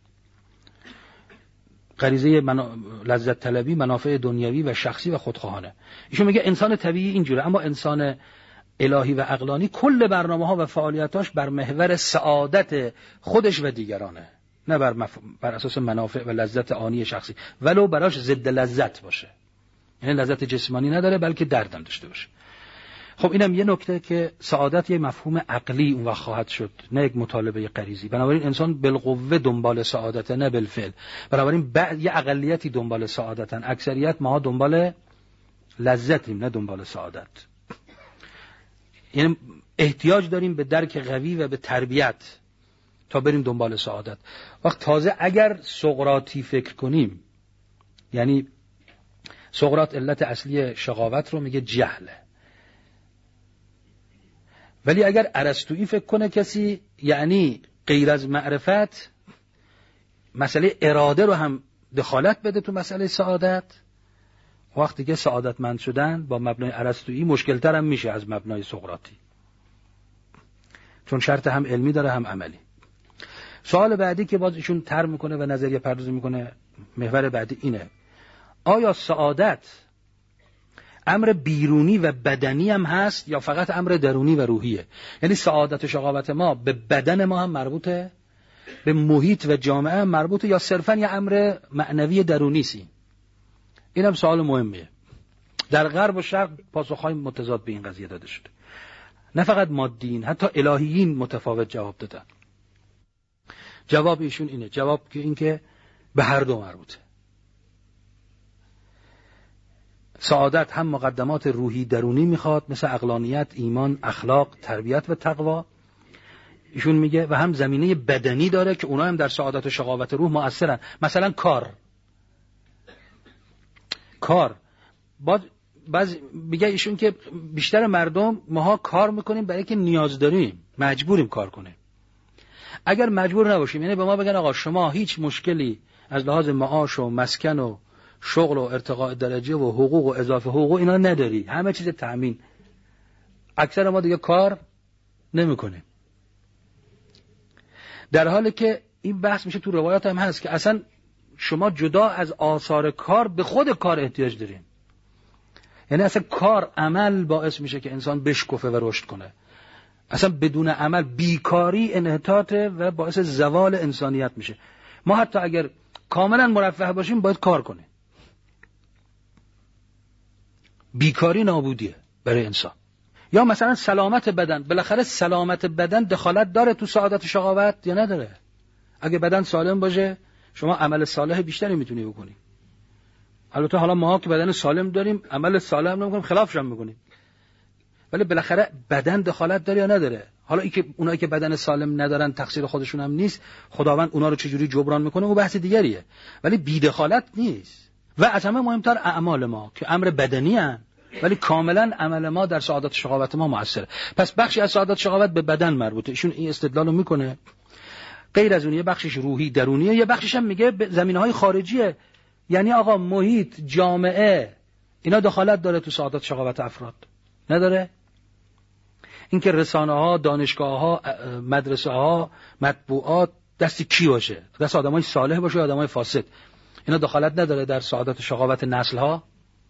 غریزه لذت طلبی، منافع دنیوی و شخصی و خودخواهانه. ایشون میگه انسان طبیعی اینجوره، اما انسان الهی و عقلانی کل برنامه‌ها و فعالیتاش بر محور سعادت خودش و دیگرانه، نه بر اساس منافع و لذت آنی شخصی، ولو براش ضد لذت باشه، یعنی لذت جسمانی نداره بلکه دردم داشته باشه. خب اینم یه نکته که سعادت یه مفهوم عقلی اون وقت خواهد شد، نه یک مطالبه غریزی. بنابراین انسان بالقوه دنبال سعادت، نه بالفعل. بنابراین یه اقلیتی دنبال سعادتن، اکثریت ماها دنبال لذتیم، نه دنبال سعادت. یعنی احتیاج داریم به درک قوی و به تربیت تا بریم دنبال سعادت. وقت تازه اگر سقراطی فکر کنیم، یعنی سقراط علت اصلی شقاوت رو میگه جهله، ولی اگر ارسطویی فکر کنه کسی یعنی غیر از معرفت مسئله اراده رو هم دخالت بده تو مسئله سعادت، وقتی که سعادتمند شدن با مبنای ارسطویی مشکل‌تر هم میشه از مبنای سقراطی، چون شرط هم علمی داره هم عملی. سوال بعدی که باز ایشون طرح میکنه و نظریه پردازی میکنه، محور بعدی اینه: آیا سعادت امر بیرونی و بدنی هم هست یا فقط امر درونی و روحیه؟ یعنی سعادت و شقاوت ما به بدن ما هم مربوطه، به محیط و جامعه هم مربوطه، یا صرفاً یه امر معنوی درونی سی؟ اینم سوال مهمیه. در غرب و شرق پاسخهای متضاد به این قضیه داده شده، نه فقط مادیین، حتی الهیین متفاوت جواب دادن. جواب ایشون اینه، جواب که این که به هر دو مربوطه. سعادت هم مقدمات روحی درونی میخواد، مثل عقلانیت، ایمان، اخلاق، تربیت و تقوا، ایشون میگه، و هم زمینه بدنی داره که اونا هم در سعادت و شقاوت روح مؤثرن. مثلا کار باز میگه ایشون که بیشتر مردم ماها کار میکنیم برای که نیاز داریم، مجبوریم کار کنیم. اگر مجبور نباشیم، یعنی به ما بگن آقا شما هیچ مشکلی از لحاظ معاش و مسکن و شغل و ارتقاء درجه و حقوق و اضافه حقوق اینا نداری، همه چیز تأمین، اکثر ما دیگه کار نمیکنیم. در حالی که این بحث میشه تو روایات هم هست که اصلا شما جدا از آثار کار به خود کار احتیاج داریم. یعنی اصلا کار، عمل باعث میشه که انسان بشکفه و رشد کنه. اصلا بدون عمل بیکاری انحطاطه و باعث زوال انسانیت میشه. ما حتی اگر کاملا مرفه باشیم باید کار کنیم. بیکاری نابودیه برای انسان. یا مثلا سلامت بدن، بالاخره سلامت بدن دخالت داره تو سعادت و شقاوت یا نداره؟ اگه بدن سالم باشه شما عمل صالح بیشتری میتونی بکنی. البته حالا ما که بدن سالم داریم عمل صالح هم نمیکنیم، خلافش هم میکنیم، ولی بالاخره بدن دخالت داره یا نداره؟ حالا این که اونایی که بدن سالم ندارن تقصیر خودشون هم نیست، خداوند اونا رو چجوری جبران میکنه اون بحث دیگریه، ولی بی دخالت نیست. و از همه مهمتر اعمال ما که امر بدنی ان، ولی کاملا عمل ما در سعادت و شقاوت ما مؤثره. پس بخشی از سعادت و شقاوت به بدن مربوطه. ایشون این استدلالو میکنه. غیر از اون یه بخشش روحی درونیه، یه بخشش هم میگه به زمینه‌های خارجیه. یعنی آقا محیط، جامعه، اینا دخالت داره تو سعادت و شقاوت افراد؟ نداره؟ اینکه رسانه‌ها، دانشگاه‌ها، مدرسه‌ها، مطبوعات دستی کی باشه؟ دست آدمای صالح باشه یا آدمای فاسد؟ اینا دخالت نداره در سعادت و شقاوت نسل‌ها؟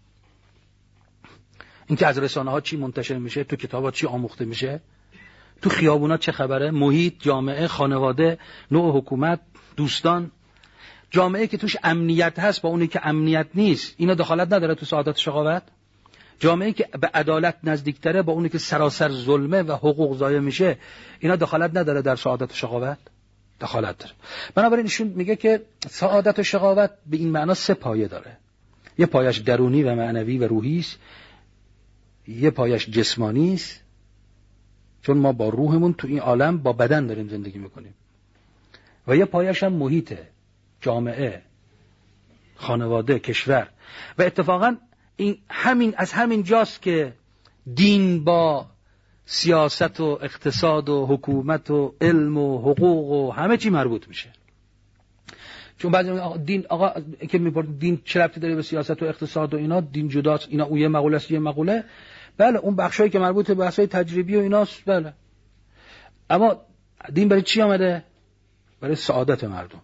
اینکه از رسانه‌ها چی منتشر میشه، تو کتابات چی آموخته میشه، تو خیابونا چه خبره، محیط، جامعه، خانواده، نوع حکومت، دوستان، جامعه که توش امنیت هست با اونی که امنیت نیست، اینا دخالت نداره تو سعادت و شقاوت؟ جامعه که به عدالت نزدیکتره با اونی که سراسر ظلمه و حقوق ضایع میشه، اینا دخالت نداره در سعادت و شقاوت؟ دخالت داره. بنابراین ایشون میگه که سعادت و شقاوت به این معنا سه پایه داره. یه پایش درونی و معنوی و روحی است، یه پایش جسمانی است، چون ما با روحمون تو این عالم با بدن داریم زندگی میکنیم، و یه پایش هم محیطه، جامعه، خانواده، کشور. و اتفاقا این از همین جاست که دین با سیاست و اقتصاد و حکومت و علم و حقوق و همه چی مربوط میشه. چون بعضی دین آقا که میپرسن دین چه ربطی داره به سیاست و اقتصاد و اینا، دین جداست، اینا اون یه مقوله است یه مقوله. بله اون بخشایی که مربوط به بحث‌های تجربی و ایناست، بله. اما دین برای چی آمده؟ برای سعادت مردم.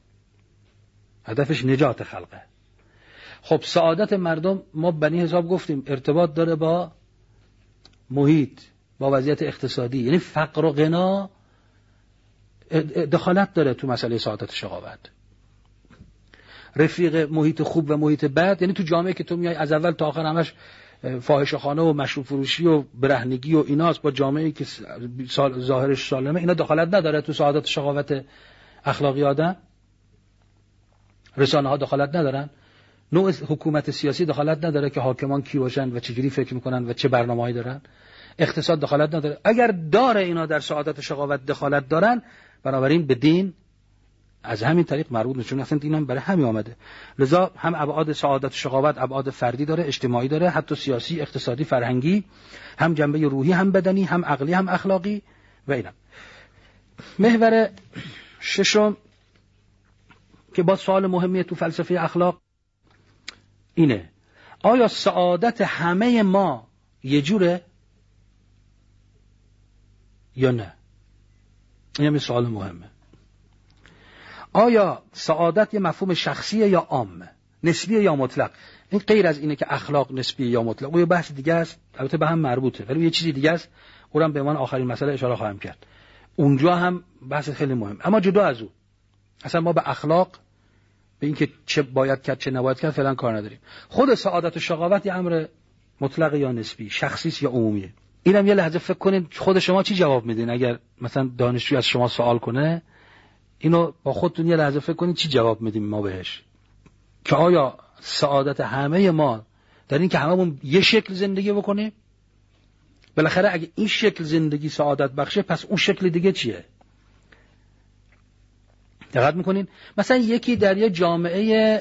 هدفش نجات خلقه. خب سعادت مردم ما بنی حساب گفتیم ارتباط داره با محیط، با وضعیت اقتصادی. یعنی فقر و غنا دخالت داره تو مسئله سعادت شقاوت. رفیق محیط خوب و محیط بد، یعنی تو جامعه که تو میای از اول تا آخر همش فاحشه‌خانه و مشروب فروشی و برهنگی و ایناست، با جامعه‌ای که ظاهرش سالمه، اینا دخالت نداره تو سعادت شقاوت اخلاقی آدم؟ رسانه‌ها دخالت ندارن؟ نوع حکومت سیاسی دخالت نداره که حاکمان کی باشن و چجوری فکر میکنن و چه برنامه‌ای دارن؟ اقتصاد دخالت نداره؟ اگر داره اینا در سعادت شقاوت دخالت دارن، بنابراین به دین از همین طریق مربوط میشه، چون اصلا دین هم برای همین آمده. لذا هم ابعاد سعادت شقاوت ابعاد فردی داره، اجتماعی داره، حتی سیاسی، اقتصادی، فرهنگی، هم جنبه روحی، هم بدنی، هم عقلی، هم اخلاقی و اینا. محور ششم که با سوال مهمیه تو فلسفه اخلاق اینه: آیا سعادت همه ما یه جوره یا نه؟ این یه سوال مهمه. آیا سعادت یه مفهوم شخصیه یا عامه؟ نسبیه یا مطلق؟ این غیر از اینه که اخلاق نسبیه یا مطلق، اون یه بحث دیگه است، البته به هم مربوطه، ولی یه چیزی دیگه است، اونم به عنوان آخرین مسئله اشاره خواهم کرد. اونجا هم بحث خیلی مهم. اما جدا از اون، اصلا ما به اخلاق، به اینکه چه باید کرد چه نباید کرد فعلا کار نداریم. خود سعادت و شقاوت یه امر مطلق یا نسبی، شخصی یا عمومیه؟ اینم یه لحظه فکر کنید خود شما چی جواب میدین اگر مثلا دانشجوی از شما سوال کنه، اینو با خودتون یه لحظه فکر کنید چی جواب میدیم ما بهش، که آیا سعادت همه ما در این که هممون یه شکل زندگی بکنیم؟ بالاخره اگه این شکل زندگی سعادت بخشه، پس اون شکل دیگه چیه؟ دقت میکنین؟ مثلا یکی در یه جامعه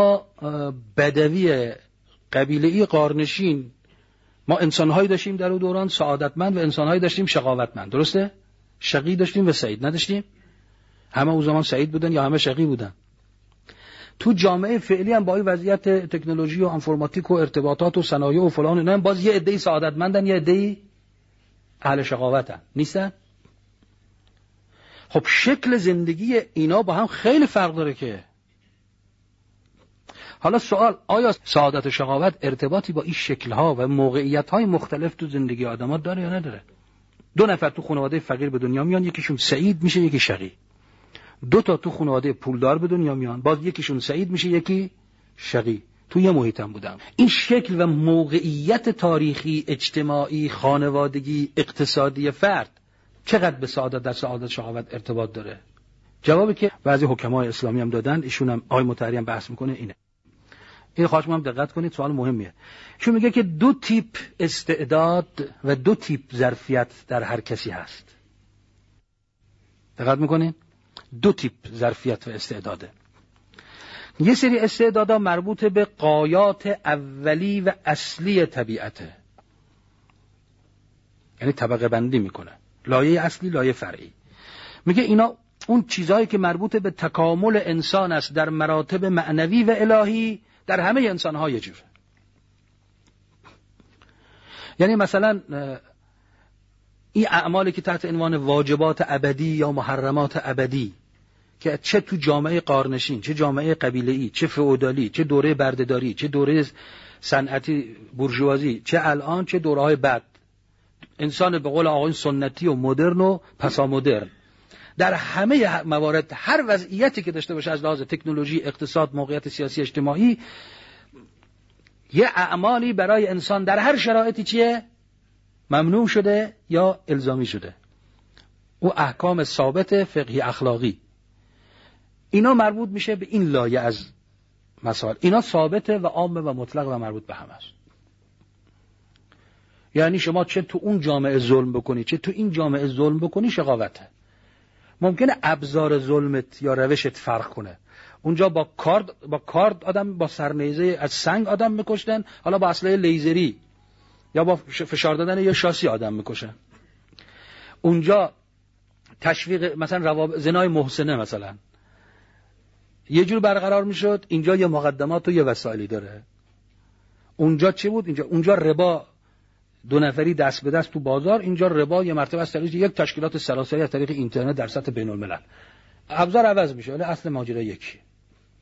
بدوی قبیله‌ای قارنشین، ما انسان‌هایی داشتیم در اون دوران سعادتمند و انسان‌هایی داشتیم شقاوتمند، درسته؟ شقی داشتیم و سعید نداشتیم؟ همه اون زمان سعید بودن یا همه شقی بودن؟ تو جامعه فعلی هم با این وضعیت تکنولوژی و انفرماتیک و ارتباطات و صنایع و فلان اینا هم باز یه عده‌ای سعادتمندن، یه عده‌ای اهل شقاوتن، نیستن؟ خب شکل زندگی اینا با هم خیلی فرق داره که. حالا سوال: آیا سعادت و شقاوت ارتباطی با این شکل‌ها و موقعیت‌های مختلف تو زندگی آدم‌ها داره یا نداره؟ دو نفر تو خانواده فقیر به دنیا میان، یکیشون سعید میشه یکی شقی. دو تا تو خانواده پولدار به دنیا میان، باز یکیشون سعید میشه یکی شقی. تو یه محیط هم بودم. این شکل و موقعیت تاریخی، اجتماعی، خانوادگی، اقتصادی فرد چقدر به سعادت در سعادت شقاوت ارتباط داره؟ جوابی که بعضی حکمای اسلامی هم دادن، ایشون هم آقای مطهری هم بحث میکنه اینه. این خواهش می‌کنم دقت کنید، سوال مهمیه. چون میگه که دو تیپ استعداد و دو تیپ ظرفیت در هر کسی هست. دقت میکنین؟ دو تیپ ظرفیت و استعداده. یه سری استعدادا مربوط به غایات اولی و اصلی طبیعته، یعنی طبقه بندی میکنه، لایه اصلی، لایه فرعی. میگه اینا اون چیزهایی که مربوط به تکامل انسان است در مراتب معنوی و الهی در همه انسان‌ها یه جوره. یعنی مثلا این اعمالی که تحت عنوان واجبات ابدی یا محرمات ابدی که چه تو جامعه قارنشین، چه جامعه قبیله‌ای، چه فئودالی، چه دوره بردهداری، چه دوره صنعتی بورژوازی، چه الان، چه دوره‌های بعد، انسان به قول آقایون سنتی و مدرن و پسا مدرن در همه موارد، هر وضعیتی که داشته باشه از لحاظ تکنولوژی، اقتصاد، موقعیت سیاسی اجتماعی، یه اعمالی برای انسان در هر شرایطی چیه؟ ممنوع شده یا الزامی شده. او احکام ثابت فقهی اخلاقی، اینا مربوط میشه به این لایه از مسائل. اینا ثابته و عامه و مطلق و مربوط به همه است. یعنی شما چه تو اون جامعه ظلم بکنی چه تو این جامعه ظلم بکنی شقاوته. ممکنه ابزار ظلمت یا روشت فرق کنه. اونجا با کارد آدم با سرنیزه از سنگ آدم میکشتن، حالا با اسلحه لیزری یا با فشار دادن یا شاسی آدم میکشن. اونجا تشویق مثلا زنای محسنه مثلا یه جور برقرار میشد، اینجا یه مقدمات و یه وسایلی داره. اونجا چی بود؟ اونجا ربا دو نفری دست به دست تو بازار، اینجا ربا یه مرتبه از طریق یک تشکیلات سراسری از طریق اینترنت در سطح بین الملل. ابزار عوض میشه ولی اصل ماجرا یکی.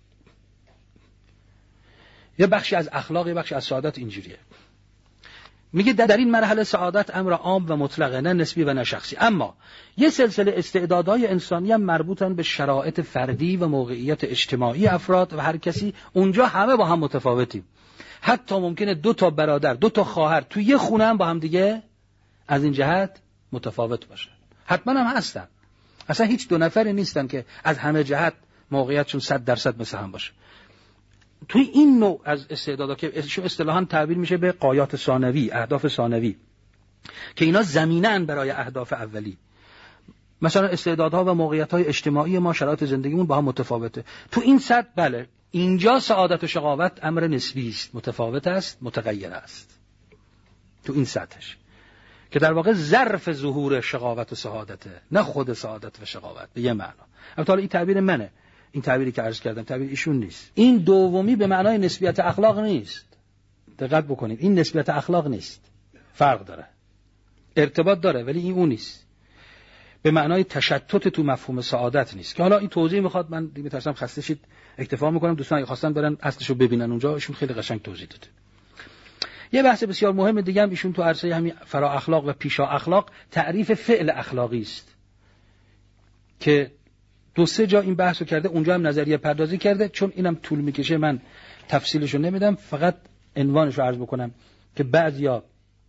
یه بخشی از اخلاق، یه بخشی از سعادت اینجوریه. میگه در این مرحله سعادت امر عام و مطلقه، نه نسبی و نه شخصی. اما یه سلسله استعدادهای انسانی هم مربوطن به شرایط فردی و موقعیت اجتماعی افراد و هر کسی. اونجا همه با هم متفاوتیم. حتی ممکنه 2 تا برادر 2 تا خواهر توی یه خونه هم با هم دیگه از این جهت متفاوت باشن. حتما هم هستن. اصلا هیچ 2 نفری نیستن که از همه جهت موقعیتشون 100% مثل هم باشه. توی این نوع از استعدادا که اصطلاحاً تعبیر میشه به غایات ثانوی، اهداف ثانوی، که اینا زمینه‌اند برای اهداف اولی. مثلا استعدادها و موقعیت‌های اجتماعی ما، شرایط زندگیمون با هم متفاوته. تو این سطح بله، اینجا سعادت و شقاوت امر نسبی است، متفاوت است، متغیر است. تو این سطحش که در واقع ظرف ظهور شقاوت و سعادته، نه خود سعادت و شقاوت به یه معنا. البته این تعبیر منه، این تعبیری که عرض کردم تعبیر ایشون نیست. این دومی به معنای نسبیت اخلاق نیست. دقت بکنید، این نسبیت اخلاق نیست، فرق داره، ارتباط داره، ولی این اون نیست. به معنای تشتت تو مفهوم سعادت نیست، که حالا این توضیح میخواد. من دیگه میترسم خسته شید، اکتفا میکنم. دوستان اگه خواستن برن اصلشو ببینن اونجا، ایشون خیلی قشنگ توضیح داده. یه بحث بسیار مهم دیگه هم ایشون تو عرصه همین فرا اخلاق و پیشا اخلاق تعریف فعل اخلاقی است که 2-3 جا این بحثو کرده، اونجا هم نظریه پردازی کرده. چون اینم طول میکشه من تفصیلشو نمیدم، فقط عنوانشو عرض بکنم که بعضیا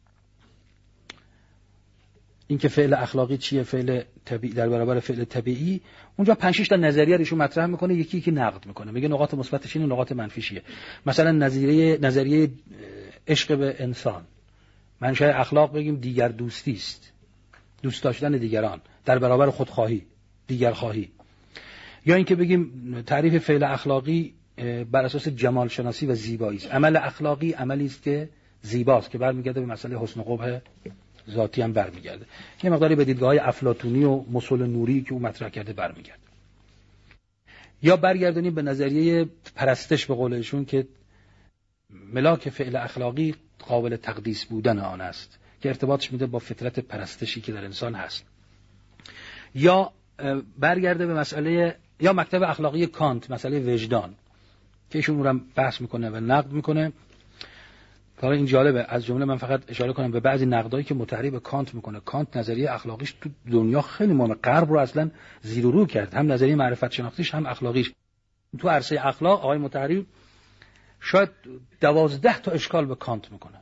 این که فعل اخلاقی چیه، فعل طبیعی در برابر فعل طبیعی، اونجا 5-6 تا نظریه رو مطرح میکنه، یکی یکی نقد میکنه، میگه نقاط مثبتش اینه، نقاط منفیشیه. مثلا نظریه عشق به انسان، منشأ اخلاق بگیم دیگر دوستی است، دوست داشتن دیگران در برابر خودخواهی، دیگرخواهی. یا اینکه بگیم تعریف فعل اخلاقی بر اساس جمال شناسی و زیبایی است. عمل اخلاقی عملی است که زیباست، که برمیگرده به مسئله حسن و قبح ذاتی هم برمیگرده. یه مقداری به دیدگاه‌های افلاطونی و مسل نوری که او مطرح کرده برمیگرده. یا برگردونیم به نظریه پرستش به قول ایشون که ملاک فعل اخلاقی قابل تقدیس بودن آن است، که ارتباطش میده با فطرت پرستشی که در انسان هست. یا برگرده به مسئله یا مکتب اخلاقی کانت، مسئله وجدان، که ایشون اونم بحث میکنه و نقد میکنه. حالا این جالبه، از جمله من فقط اشاره کنم به بعضی نقدایی که متحری به کانت میکنه. کانت نظریه اخلاقیش تو دنیا خیلی مهمه، غرب رو اصلا زیر و رو کرد، هم نظریه معرفت شناختیش هم اخلاقیش. تو عرصه اخلاق آقای متحری شاید 12 تا اشکال به کانت میکنه،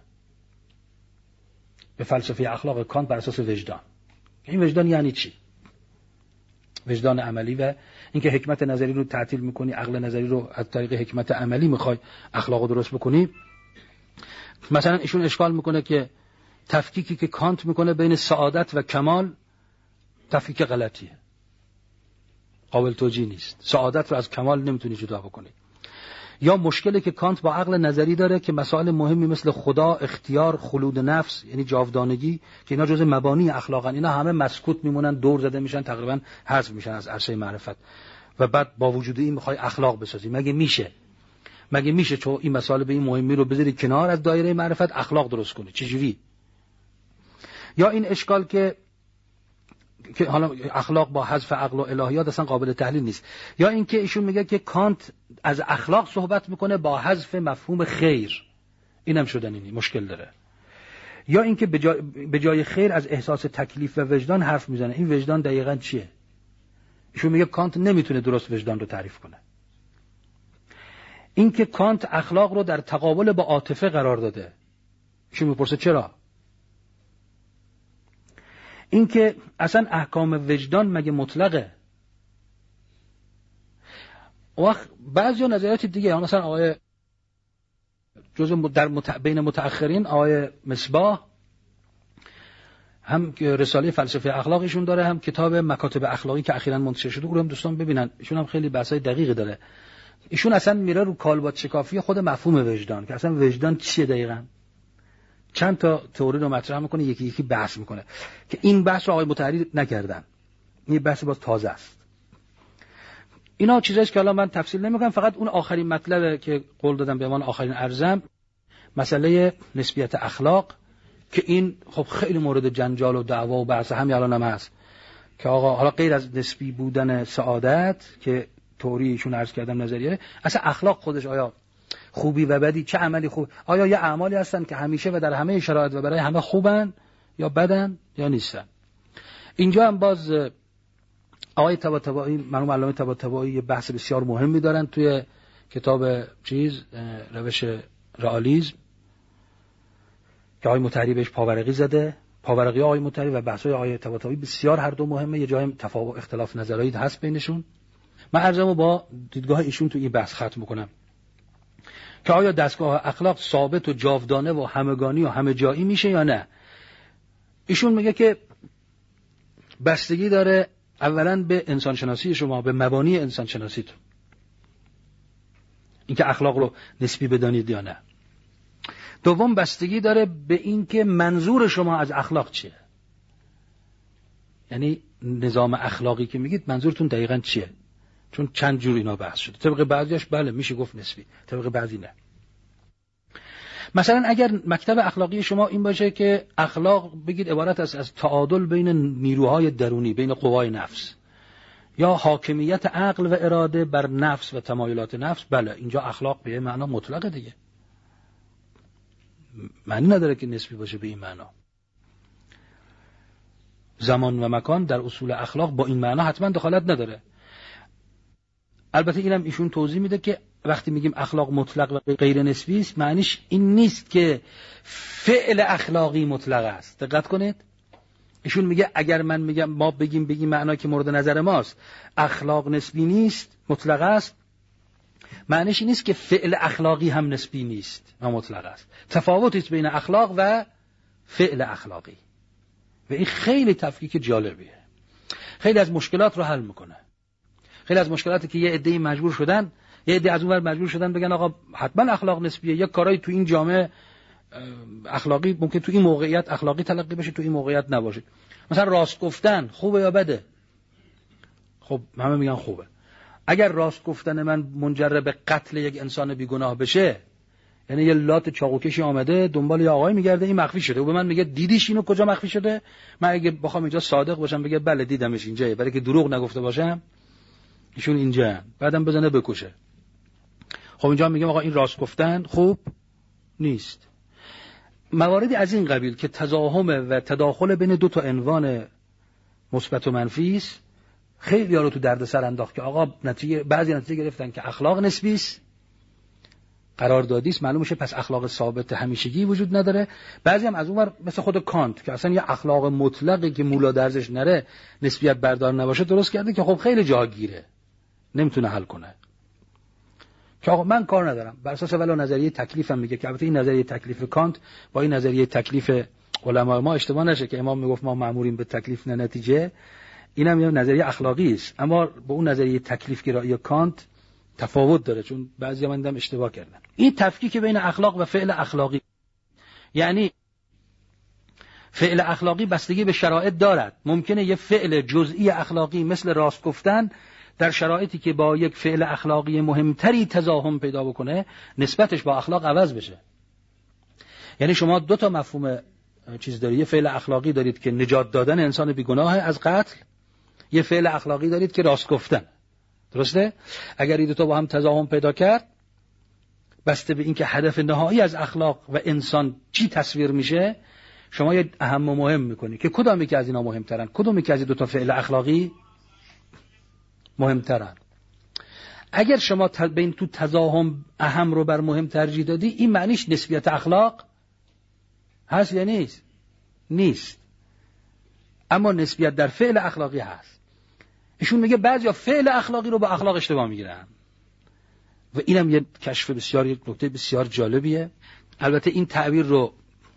به فلسفه اخلاق کانت بر اساس وجدان. این وجدان یعنی چی؟ وجدان عملی و اینکه حکمت نظری رو تعطیل میکنی، عقل نظری رو از طریق حکمت عملی میخوای اخلاق رو درست بکنی. مثلا ایشون اشکال میکنه که تفکیکی که کانت میکنه بین سعادت و کمال تفکیک غلطیه، قابل توجیه نیست. سعادت رو از کمال نمیتونی جدا بکنی. یا مشکلی که کانت با عقل نظری داره که مسائل مهمی مثل خدا، اختیار، خلود نفس یعنی جاودانگی، که اینا جزء مبانی اخلاقن، اینا همه مسکوت میمونن، دور زده میشن، تقریبا حذف میشن از عرصه معرفت. و بعد با وجود این میخوای اخلاق بسازی. مگه میشه تو این مسائل به این مهمی رو بذاری کنار از دایره معرفت، اخلاق درست کنی؟ چجوری؟ یا این اشکال که حالا اخلاق با حذف عقل و الهیات اصلا قابل تحلیل نیست. یا اینکه ایشون میگه که کانت از اخلاق صحبت میکنه با حذف مفهوم خیر، اینم شدنی مشکل داره. یا اینکه به جای خیر از احساس تکلیف و وجدان حرف میزنه. این وجدان دقیقاً چیه؟ ایشون میگه کانت نمیتونه درست وجدان رو تعریف کنه. اینکه کانت اخلاق رو در تقابل با عاطفه قرار داده. ایشون میپرسه چرا؟ اینکه اصلا احکام وجدان مگه مطلقه؟ وقت بعضی نظریات دیگه، مثلا آقای بین متأخرین آقای مصباح هم رساله فلسفه اخلاقیشون داره، هم کتاب مکاتب اخلاقی که اخیراً منتشر شده، اونم دوستان ببینن. ایشون هم خیلی بحثای دقیقی داره. ایشون اصلا میره رو کالبد شکافی خود مفهوم وجدان، که اصلا وجدان چیه دقیقاً. چند تا تئوری رو مطرح میکنه، یکی یکی بحث میکنه که این بحث رو آقای مطهری نکردن. این بحث باز تازه است. اینا چیزایی که الان من تفصیل نمیکنم، فقط اون آخرین مطلبه که قول دادم به عنوان آخرین ارزم، مسئله نسبیت اخلاق، که این خب خیلی مورد جنجال و دعوا و بحث همین الان هم هست که آقا حالا غیر از نسبی بودن سعادت که تئوریشون عرض کردم نظریه، اصلا اخلاق خودش آیا خوبی و بدی، چه عملی خوب، آیا یه اعمالی هستن که همیشه و در همه شرایط و برای همه خوبن یا بدن یا نیستن. اینجا هم باز آقای طباطبایی، مرحوم علامه طباطبایی، یه بحث بسیار مهمی دارن توی کتاب روش رئالیسم که آقای مطهری بهش پاورقی زده. پاورقی آقای مطهری و بحث‌های آقای طباطبایی بسیار هر دو مهمه، یه جای تفاوت اختلاف نظرایی هست بینشون. من عرضمو با دیدگاه ایشون تو این بحث ختم می‌کنم که آیا دستگاه اخلاق ثابت و جاودانه و همگانی و همه جایی میشه یا نه. ایشون میگه که بستگی داره اولا به انسان شناسی شما، به مبانی انسان شناسیتون، اینکه اخلاق رو نسبی بدانید یا نه. دوم بستگی داره به اینکه منظور شما از اخلاق چیه، یعنی نظام اخلاقی که میگید منظورتون دقیقاً چیه، چون چند جور اینا بحث شده. طبق بعضیش بله میشه گفت نسبی، طبق بعضی نه. مثلا اگر مکتب اخلاقی شما این باشه که اخلاق بگید عبارت است از تعادل بین نیروهای درونی، بین قوای نفس، یا حاکمیت عقل و اراده بر نفس و تمایلات نفس، بله اینجا اخلاق به معنا مطلقه دیگه، معنی نداره که نسبی باشه به این معنا. زمان و مکان در اصول اخلاق با این معنا حتما دخالت نداره. البته اینم ایشون توضیح میده که وقتی میگیم اخلاق مطلق و غیر نسبی است، معنیش این نیست که فعل اخلاقی مطلق است. دقت کنید، ایشون میگه اگر من میگم ما بگیم معنی که مورد نظر ماست اخلاق نسبی نیست مطلق است، معنیش این نیست که فعل اخلاقی هم نسبی نیست و مطلق است. تفاوتی است بین اخلاق و فعل اخلاقی و این خیلی تفکیک جالبیه، خیلی از مشکلات رو حل میکنه. خیلی از مشکلاتی که یه عده‌ای مجبور شدن، یه عده از اون ور مجبور شدن بگن آقا حتما اخلاق نسبیه، یا کارهای تو این جامعه اخلاقی ممکن تو این موقعیت اخلاقی تلقی بشه، تو این موقعیت نباشه. مثلا راست گفتن خوبه یا بده؟ خب همه میگن خوبه. اگر راست گفتن من منجر به قتل یک انسان بیگناه بشه، یعنی یه لات چاقوکشی آمده دنبال یه آقای میگرده این مخفی شده و به من میگه دیدیش اینو کجا مخفی شده، من اگه بخوام اینجا صادق باشم بگه بله دیدمش اینجاست، برای که دروغ نگفته باشم ایشون اینجا، بعدم بزنه بکشه. خب اینجا میگم آقا این راست گفتن خوب نیست. مواردی از این قبیل که تزاحم و تداخل بین دو تا عنوان مثبت و منفی است، خیلی ها رو تو دردسر انداخت که آقا بعضی نتیجه گرفتن که اخلاق نسبی است، قراردادی است، معلوم میشه پس اخلاق ثابت همیشگی وجود نداره. بعضی هم از اونور مثل خود کانت که اصلا یه اخلاق مطلقی که مولا درزش نره، نسبیت بردار نباشه درست کرده که خب خیلی جاگیره، نمیتونه حل کنه. که آقا من کار ندارم بر اساس ولی نظریه تکلیفم میگه که البته این نظریه تکلیف کانت با این نظریه تکلیف علما ما اشتباه نشه که امام میگفت ما مأموریم به تکلیف نه نتیجه، اینم یه نظریه اخلاقی است، اما با اون نظریه تکلیف گرایی کانت تفاوت داره، چون بعضی هم اشتباه کردن. این تفکیک بین اخلاق و فعل اخلاقی، یعنی فعل اخلاقی بستگی به شرایط دارد. ممکنه یه فعل جزئی اخلاقی مثل راست گفتن در شرایطی که با یک فعل اخلاقی مهمتری تزاحم پیدا بکنه نسبتش با اخلاق عوض بشه. یعنی شما دو تا مفهوم چیز دارید، یه فعل اخلاقی دارید که نجات دادن انسان بیگناه از قتل، یه فعل اخلاقی دارید که راست گفتن. درسته؟ اگر این دو تا با هم تزاحم پیدا کرد، بسته به اینکه هدف نهایی از اخلاق و انسان چی تصویر میشه، شما یه اهم و مهم میکنی که کدومی که از اینا مهمترن، کدومی که از این دو تا فعل اخلاقی مهمترن. اگر شما بین تو تزاحم اهم رو بر مهم ترجیح دادی، این معنیش نسبیت اخلاق هست یا نیست؟ نیست. اما نسبیت در فعل اخلاقی هست. ایشون میگه بعضیا فعل اخلاقی رو با اخلاق اشتباه میگیرن و اینم یه کشف بسیار، یک نکته بسیار جالبیه. البته این تعبیر رو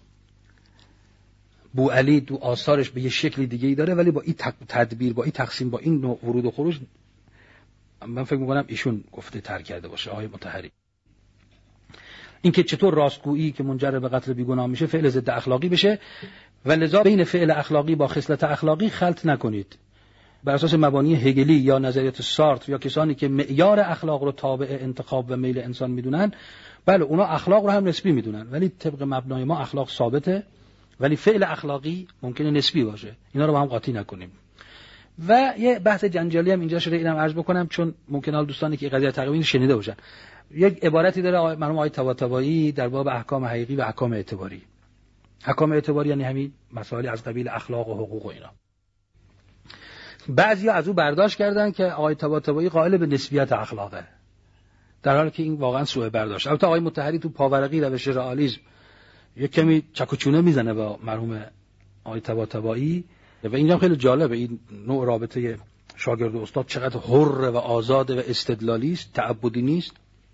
بوعلی تو آثارش به یه شکل دیگه‌ای داره، ولی با این تدبیر، با این تقسیم، با این نوع ورود و خروج من فکر میکنم ایشون گفته تر کرده باشه آقای مطهری. این که چطور راستگویی که منجر به قتل بیگناه میشه فعل ضد اخلاقی بشه و لذا بین فعل اخلاقی با خصلت اخلاقی خلط نکنید. بر اساس مبانی هگلی یا نظریات سارتر یا کسانی که معیار اخلاق رو تابع انتخاب و میل انسان میدونن، بله اونا اخلاق رو هم نسبی میدونن، ولی طبق مبنای ما اخلاق ثابته، ولی فعل اخلاقی ممکنه نسبی باشه. اینا رو با هم قاطی نکنیم. و یه بحث جنجالی هم اینجا شده، اینم عرض بکنم چون ممکنه دوستانی که قضیه تقریبا شنیده باشن. یک عبارتی داره مرحوم آقای طباطبایی در باب احکام حقیقی و احکام اعتباری. احکام اعتباری یعنی همین مسائل از قبیل اخلاق و حقوق و اینا. بعضیا از او برداشت کردن که آقای طباطبایی قائل به نسبیت اخلاقه، در حالی که این واقعا سوء برداشت. البته آقای مطهری تو پاورقی روش رئالیسم یک کمی چک و چونه میزنه با مرحوم آقای طباطبایی و اینجا خیلی جالبه این نوع رابطه شاگرد و استاد چقدر حر و آزاد و استدلالی است، تعبدی نیست.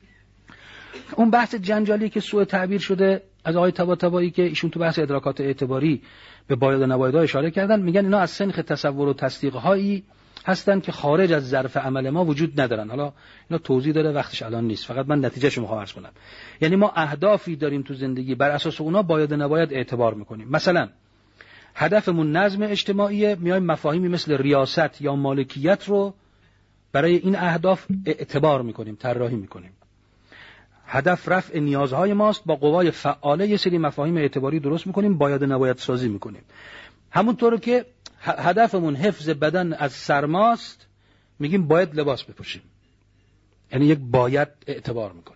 اون بحث جنجالی که سوء تعبیر شده از آقای طباطبایی که ایشون تو بحث ادراکات اعتباری به باید و نبایدها اشاره کردن، میگن اینا از سنخ تصور و تصدیق هایی هستن که خارج از ظرف عمل ما وجود ندارن. حالا اینا توضیح داره، وقتش الان نیست، فقط من نتیجهشو میخوام عرض کنم. یعنی ما اهدافی داریم تو زندگی، بر اساس اونا باید و نباید اعتبار میکنیم. مثلا هدفمون نظم اجتماعیه، میایم مفاهیمی مثل ریاست یا مالکیت رو برای این اهداف اعتبار میکنیم، طراحی میکنیم. هدف رفع نیازهای ماست، با قوای فعاله یه سری مفاهیم اعتباری درست میکنیم، باید و نباید سازی میکنیم. همونطور که هدفمون حفظ بدن از سرماست، میگیم باید لباس بپوشیم، یعنی یک باید اعتبار میکنیم.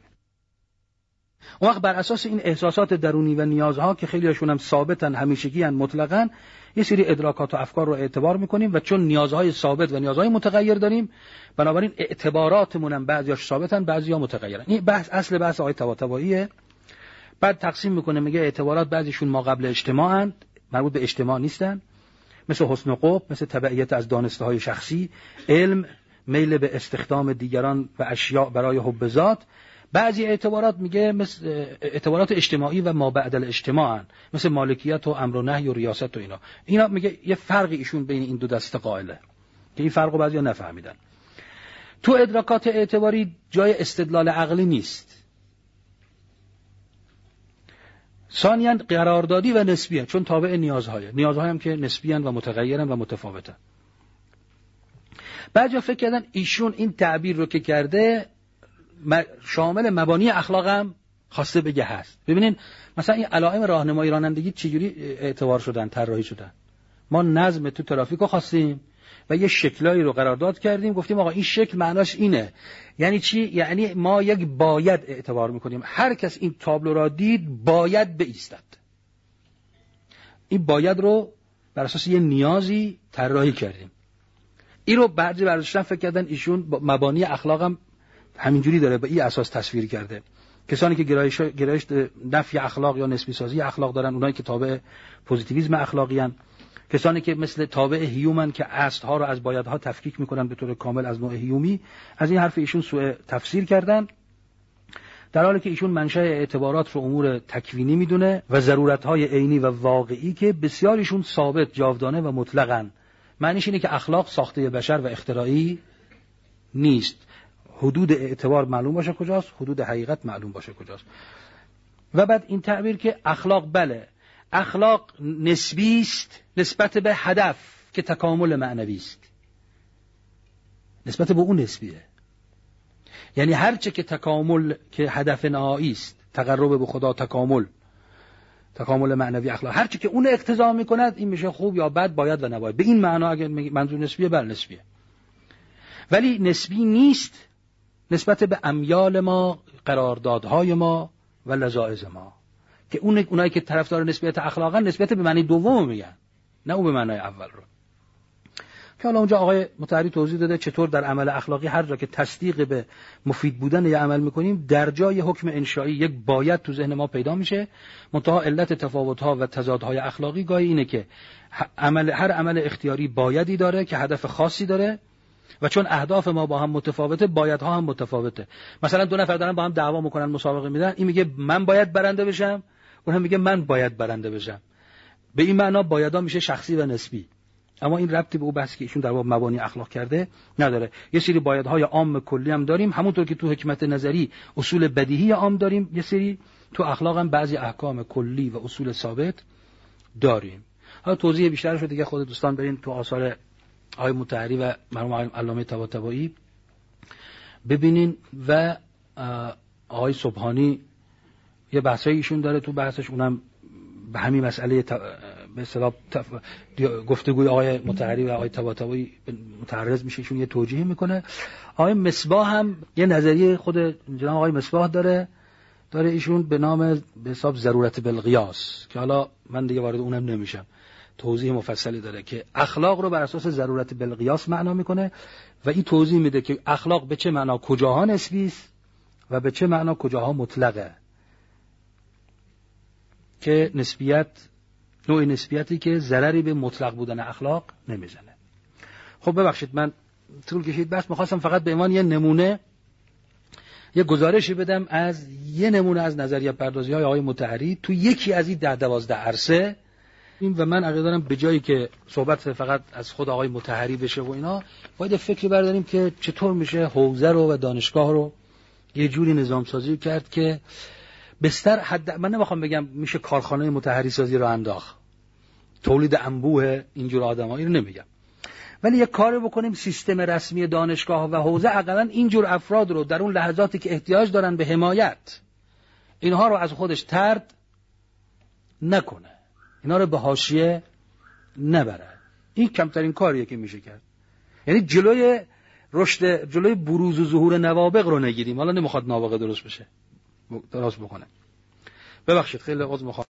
اون وقت بر اساس این احساسات درونی و نیازها که خیلی هاشون هم ثابتن، همیشگی ان، مطلقاً، یه سری ادراکات و افکار رو اعتبار میکنیم و چون نیازهای ثابت و نیازهای متغیر داریم، بنابراین اعتباراتمون هم بعضیاش ثابتن، بعضیا متغیرن. این بحث اصل بحث آقای طباطباییه. بعد تقسیم میکنه، میگه اعتبارات بعضیشون ما قبل اجتماعن، مربوط به اجتماع نیستن، مثل حسن قبح، مثل تبعیت از دانسته‌های شخصی، علم، میل به استخدام دیگران و اشیاء برای حب ذات. بعضی اعتبارات میگه مثل اعتبارات اجتماعی و ما بعد الاجتماعن، مثل مالکیت و امر و نهی و ریاست و اینا میگه یه فرقی ایشون بین این دو دسته قائله که این فرقو بعضیا نفهمیدن. تو ادراکات اعتباری جای استدلال عقلی نیست. ثانیاً قراردادی و نسبیه، چون تابع نیازهای هم که نسبیان و متغیرن و متفاوتن. بعضیا فکر کردن ایشون این تعبیر رو که کرده شامل مبانی اخلاق هم خواسته بگه هست. ببینین مثلا این علائم راهنمایی رانندگی چجوری اعتبار شدن، طراحی شدن. ما نظم تو ترافیک رو خواستیم و یه شکلایی رو قرارداد کردیم، گفتیم آقا این شکل معناش اینه. یعنی چی؟ یعنی ما یک باید اعتبار میکنیم، هر کس این تابلو را دید باید بایستد. این باید رو بر اساس یه نیازی طراحی کردیم. این رو بعضی برداشتن فکر کردن ایشون مبانی اخلاق هم همینجوری داره، به این اساس تصویر کرده. کسانی که گرایش نفی اخلاق یا نسبی سازی اخلاق دارن، اونایی که تابع پوزیتیویسم اخلاقی ان، کسانی که مثل تابع هیومن که اصلها رو از بایدها تفکیک میکنن به طور کامل از نوع هیومی، از این حرف ایشون سوء تفسیر کردن، در حالی که ایشون منشأ اعتبارات رو امور تکوینی میدونه و ضرورت‌های عینی و واقعی که بسیاریشون ثابت، جاودانه و مطلقاً. معنیش اینه که اخلاق ساخته بشر و اختراعی نیست. حدود اعتبار معلوم باشه کجاست، حدود حقیقت معلوم باشه کجاست. و بعد این تعبیر که اخلاق بله، اخلاق نسبی است نسبت به هدف که تکامل معنوی است. نسبت به اون نسبیه. یعنی هر چه که تکامل که هدف نهایی است، تقرب به خدا، تکامل معنوی اخلاق، هر چه که اون اقتضا میکند این میشه خوب یا بد، باید و نباید. به این معنا اگه منظور نسبیه، بله نسبیه. ولی نسبی نیست نسبت به امیال ما، قراردادهای ما و لذائذ ما، که اونایی که طرفدار نسبیت اخلاقا نسبت به معنی دوم میگن، نه اون به معنای اول رو. که حالا اونجا آقای مطهری توضیح داده چطور در عمل اخلاقی هر جا که تصدیق به مفید بودن یه عمل میکنیم، در جای حکم انشایی یک باید تو ذهن ما پیدا میشه. منتها علت تفاوت‌ها و تضادهای اخلاقی گاهی اینه که هر عمل اختیاری بایدی داره که هدف خاصی داره و چون اهداف ما با هم متفاوته، بایدها هم متفاوته. مثلا دو نفر دارن با هم دعوا میکنن، مسابقه میدن، این میگه من باید برنده بشم، اون هم میگه من باید برنده بشم. به این معنا بایدها میشه شخصی و نسبی. اما این ربطی به اون بحثی که ایشون در باب مبانی اخلاق کرده نداره. یه سری بایدهای عام کلی هم داریم، همونطور که تو حکمت نظری اصول بدیهی عام داریم، یه سری تو اخلاق هم بعضی احکام کلی و اصول ثابت داریم. حالا توضیح بیشترش رو دیگه خود دوستان برین تو آثار آقای مطهری و مرحوم علامه طباطبایی ببینین و آقای سبحانی یه بحثایی ایشون داره تو بحثش، اونم به همین مسئله به اصطلاح گفتگوی آقای مطهری و آقای طباطبایی متعرض میشه، ایشون یه توجیه میکنه. آقای مصباح هم یه نظریه خود جناب آقای مصباح داره ایشون به نام به حساب ضرورت بالقیاس، که حالا من دیگه وارد اونم نمیشم، توضیح مفصلی داره که اخلاق رو بر اساس ضرورت بالقیاس معنا میکنه و این توضیح میده که اخلاق به چه معنا کجاها نسبی است و به چه معنا کجاها مطلقه، که نسبیت نوع نسبیتی که ضرری به مطلق بودن اخلاق نمیزنه. خب ببخشید من طول کشید بس، میخواستم فقط به عنوان یه نمونه یه گزارشی بدم از یه نمونه از نظریه پردازی های آقای مطهری تو یکی از این 10-12 عرصه. و من عقیده دارم به جایی که صحبت فقط از خود آقای مطهری بشه و اینا، باید فکری برداریم که چطور میشه حوزه رو و دانشگاه رو یه جوری نظام سازی کرد که بستر حد، من نمیخوام بگم میشه کارخانه مطهری سازی رو انداخت، تولید انبوه اینجور آدمایی رو نمیگم، ولی یک کاری بکنیم سیستم رسمی دانشگاه و حوزه حداقل اینجور افراد رو در اون لحظاتی که احتیاج دارن به حمایت، اینها رو از خودش طرد نکنه، اینا رو به حاشیه نبره. این کمترین کاریه که میشه کرد. یعنی جلوی رشد، جلوی بروز و ظهور نوابغ رو نگیریم. حالا نمیخواد نابغه درست بشه، درست بکنه. ببخشید خیلی عذر میخوام.